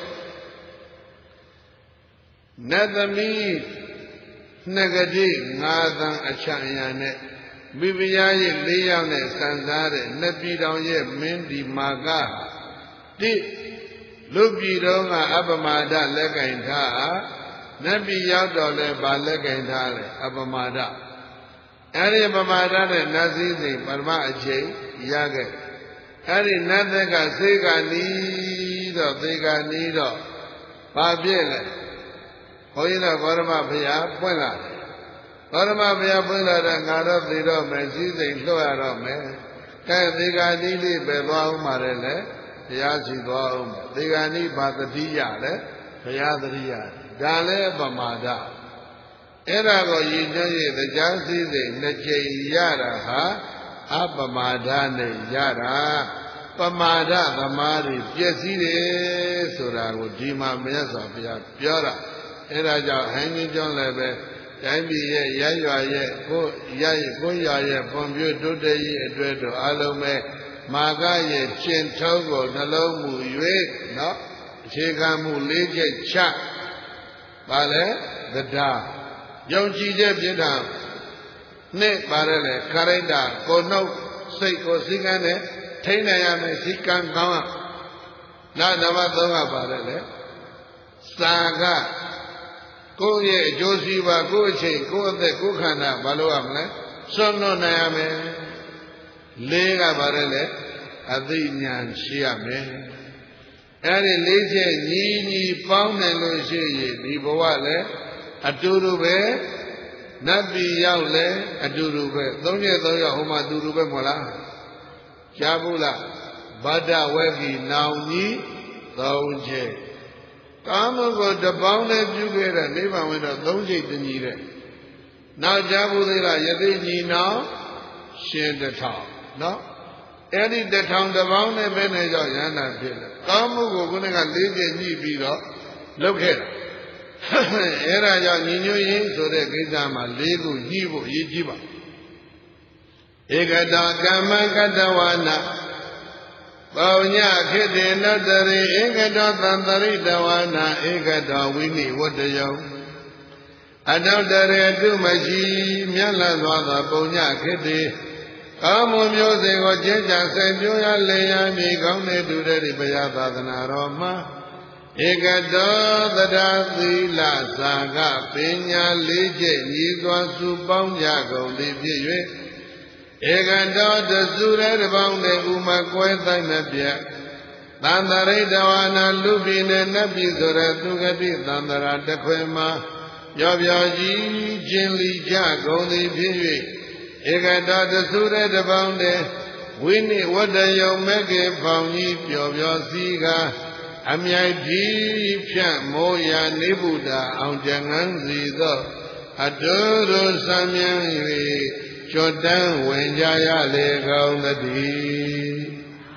နတ်သမီးနှစ်ကတိငါးသန်းအချံရံနဲ့မိဖုရားရဲ့၄ယောက်နဲ့ဆန်စားတဲ့နှစ်ပြည်တော်ရဲ့မင်းဒီမာကတိလူပြည်တော်ကအပမာဒလက်ကင်ထားနတ်ပြည်ရောက်တော့လဲဗာလက်ကင်ထားလဲအပမာဒအဲ့ဒီပမာဒနဲ့နတ်စည်းစိမ်ပရမအချိန်ရခဲ့အဲ့ဒီနတ်သက်ကစေကနီးတော့သေကနီးတော့ဘာပြည့်လဲဘုန်းကြီးတော်ဂေါရမဘုရားပွင့်လာတယ်ဂေါရမဘုရားပွင့်လာတဲ့ငါတော့သေတော့မယ်စည်းစိမ်လွှတ်ရတော့မယ်ကဲသေကနီးလေးပဲသွားအောင်ပါတယ်လေဘုရားရှိသွားအောင်သေကနီးဘာတတိယလဲဘုရားတတိယဒါလည်းပမာဒအဲ့ဒါကိုရည်ညွှန်း၍တရားစည်းစိမ်နှစ်ကြိမ်ရတာဟာအပမာဒနဲ့ရတာပမာဒသမားတွေပြည့်စည်တယ်ဆိုတာကိုဒီမှာမြတ်စွာဘုရားပြောတာအဲ့ဒါကြောင့်ဟန်ကြီးကျောင်းလည်းပဲတိုင်းပြည်ရဲ့ရရွာရဲ့ကိုရွာရဲ့ဖွံ့ဖြိုးတိုးတက်ရေးအတွက်တို့အလုံးပဲမာကရဲ့ကျင့်ထုံးကိုနှလုံးမူ၍နော်အခြေခံမှု၄ချက်ချပါလေတရားယုံကြည်ချက်ပြည့်တာနဲ့ပါတယ်လေခရိတ္တကိုနှုတ်စိတ်ကိုစိကံနဲ့ထိန်းနိုင်ရမယ်စိကံကောင်းနောက်နံပါတ်3ကပါတယ်လေစာကကိုယ့်ရဲ့အကျိုးစီးပွားကိုယ့်အချိန်ကိုယ့်အသက်ကိုယ့်ခန္ဓာဘာလို့ရမလဲစွန့်လွတ်နိုင်ရမယ်၄ကပါတယ်လေအသိဉာဏ်ရှိရမယ်အဲ့ဒီ၄ချက်ညီပေါင်းတယ်လို့ရှိရင်ဒီဘဝလည်းအတူတူပဲနတ်ပြည်ရောက်လဲအတူတူပဲ၃ရက်ဟိုမှာအတူတူပဲမဟုတ်လားကြားဘူးလားဗဒ္ဒဝဂီနောင်ကြီး၃ချက်ကာမဂုဏ်တပေါင်းနဲ့ပြုခဲ့တဲ့နိဗ္ဗာန်ဝင်တော့၃ချက်တညီတဲ့နောက်ကြားဘူးသေးလားယသိညီနောင်ရှင်တစ်ထောင်နော်အဲ့ဒီတစ်ထောင်တပေါင်းနဲ့ပဲနဲ့ကြောင့်ယန္တာဖြစ်တယ်ကာမဂုဏ်ကိုခုနက၄ချက်ညှိပြီးတော့လုပ်ခဲ့တာအဲ့ဒါကြောင့်ညီညွတ်ရေးဆိုတဲ့ကိစ္စမှာ၄ခုညှိဖို့အရေးကြီးပါဧကတောကမ္မကတဝနာပေါညခေတေနတရိဧကတောသံတရိတဝနာဧကတောဝိနိဝတ္တယောအတောတရေတုမရှိမြတ်လတ်သွားသောပုံညခေတေကာမမျိုးစေကိုကျင့်ကြံစေကျိုးရလေရမည်ကောင်းတဲ့တူတဲ့ဘုရားသာသနာတော်မှာဧကတောသဒ္ဓသီလသာကပညာ၄ချက်ညီစွာစုပေါင်းကြကုန်သည်ဖြစ်၍ဧကတောတစုရဲတပေါင်းနဲ့ဥမကွဲတိုင်းမပြတ်သန္တရိတဝနာလူပြည်နဲ့နတ်ပြည်ဆိုတဲ့သူဂတိသန္တရာတခွေမှာပြောကြီးခြင်းလီကြကုန်သည်ဖြစ်၍ဧကတောတစုရဲတပေါင်းနဲ့ဝိနိဝတ္တယုံမဲ့ကေဖောင်ကြီးပြောစည်းကအမြိုက်ဒီဖြန့်မောရာနေဗုဒ္ဓအောင်ကြံငန်းစီသောအတူတူဆံမြန်၍ကြွတန်းဝင်ကြရလေကောင်းသတည်း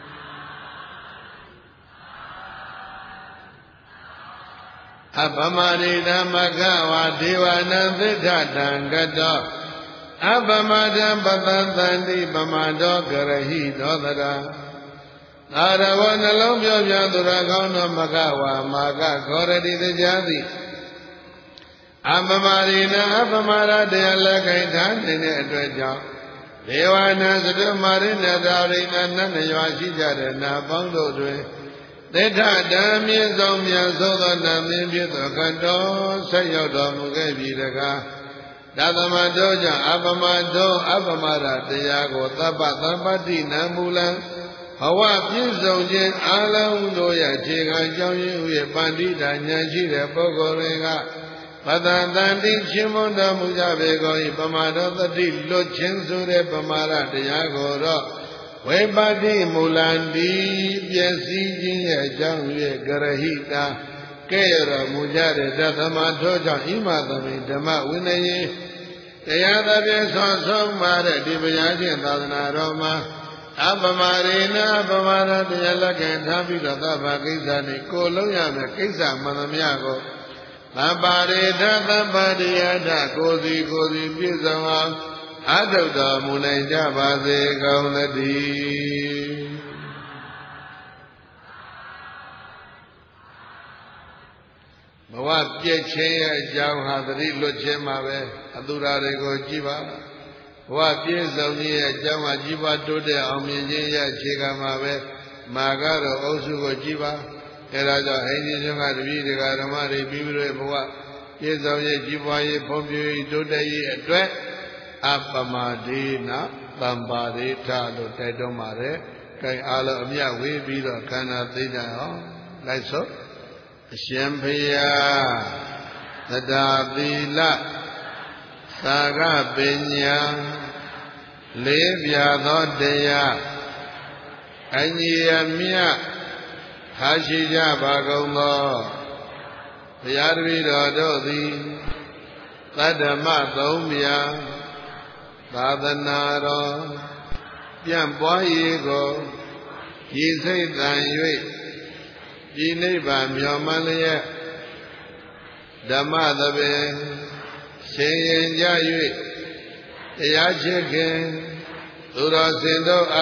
အပမရိဓမ္မကဝါဒေဝနာသစ္ထတံကတောအပမဒံပတသန္တိပမတောကရဟိသောတရာအာရဝနှလုံးပြောပြသူရကောင်းသောမကဝါမာကခောရတိတရားသည်အပမရိနာအပမရတရားလက်ခိုင်ထားနေတဲ့အတွက်ကြောင့်ဒေဝနာသတုမာရိနတာရိနာနတ်ရွာရှိကြတဲ့နာပေါင်းတို့တွင်သစ္ထတံမြင့်ဆုံးမြတ်သောနာမင်းဖြစ်သောကတော်ဆက်ရောက်တော်မူခဲ့ပြီတကားသတ္တမတို့ကြောင့်အပမတို့အပမရတရားကိုသဗ္ဗသဗ္ဗတိနံမူလံဘဝပြည့်စုံခြင်းအာလုံးတို့ရဲ့အခြေခံကြောင်းရင်းဟူ၍ပန္တိတာဉာဏ်ရှိတဲ့ပုဂ္ဂိုလ်တွေကသ Padantanti Chimunda Mujabegoi Pamada Tati Lochin Sure Pamara Diagoro Webadi Mulandi Piasi Jinya Jangye Garahita Kera Mujare Datama Toja Imadami Dama Winaye Tayada Beson Mare Dibayajin Tadana Roma Abamarina Abamara Dialakan Tabi Rataba Kizani Koloya Kisa Manamiago Tabarita Tabariyata Kozi Kozi Pisama Adauta Munaja Base Gaunati Bawa Piechaya Jam Hadri Lochemabe Adura Rego Jiva Bawa Piezoni Jama Jiva Tode Aminya Chigamabe Magaro Osugo Jiva Eraja Hendi Junga Vidi Garamari Bibure Bawa Piezoni Jivaye Pompi Todayi Atwe Apamadina Bambari Talo Tedomare Kai Ala Amya Webido Kana Tida Like so Shempaya Tadabila Saga Benya Lebya Dodaya Anyamia Hashija Bagombo Yarvira Dodi Tadama Domya Tadanaro Piamboyego Yisei Tanyue Yiniba Myomalaya Damadabe Shayen Jayue Yachikin Urasindo A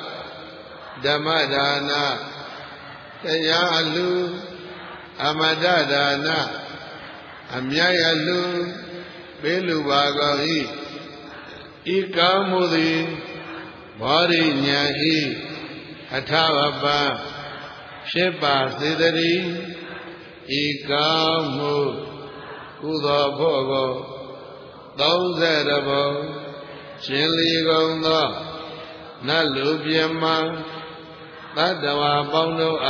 Damadana Tayalu Amadadana Amyayalu Belubagahi Ikamudi Bari Nyahi Atavaba Shepa Sidari Ikamu Kuda Bhogo Dozerabo Chili Gonda Nalubyama Tadawa Bondo A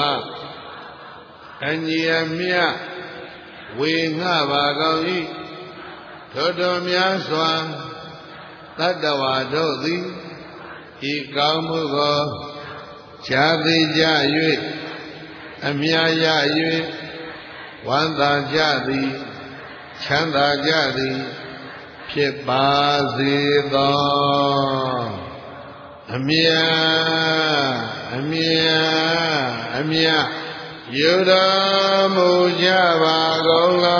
Anyamia Winga Bagawi Todomya Swan Tadawa Dodi Ikamugo Chadi Jayue Amyaya Yue Wanda Jadi Chanda Jadi Pipazido Amya Yuda Mujaba Gola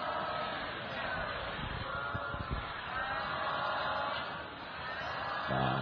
Wow.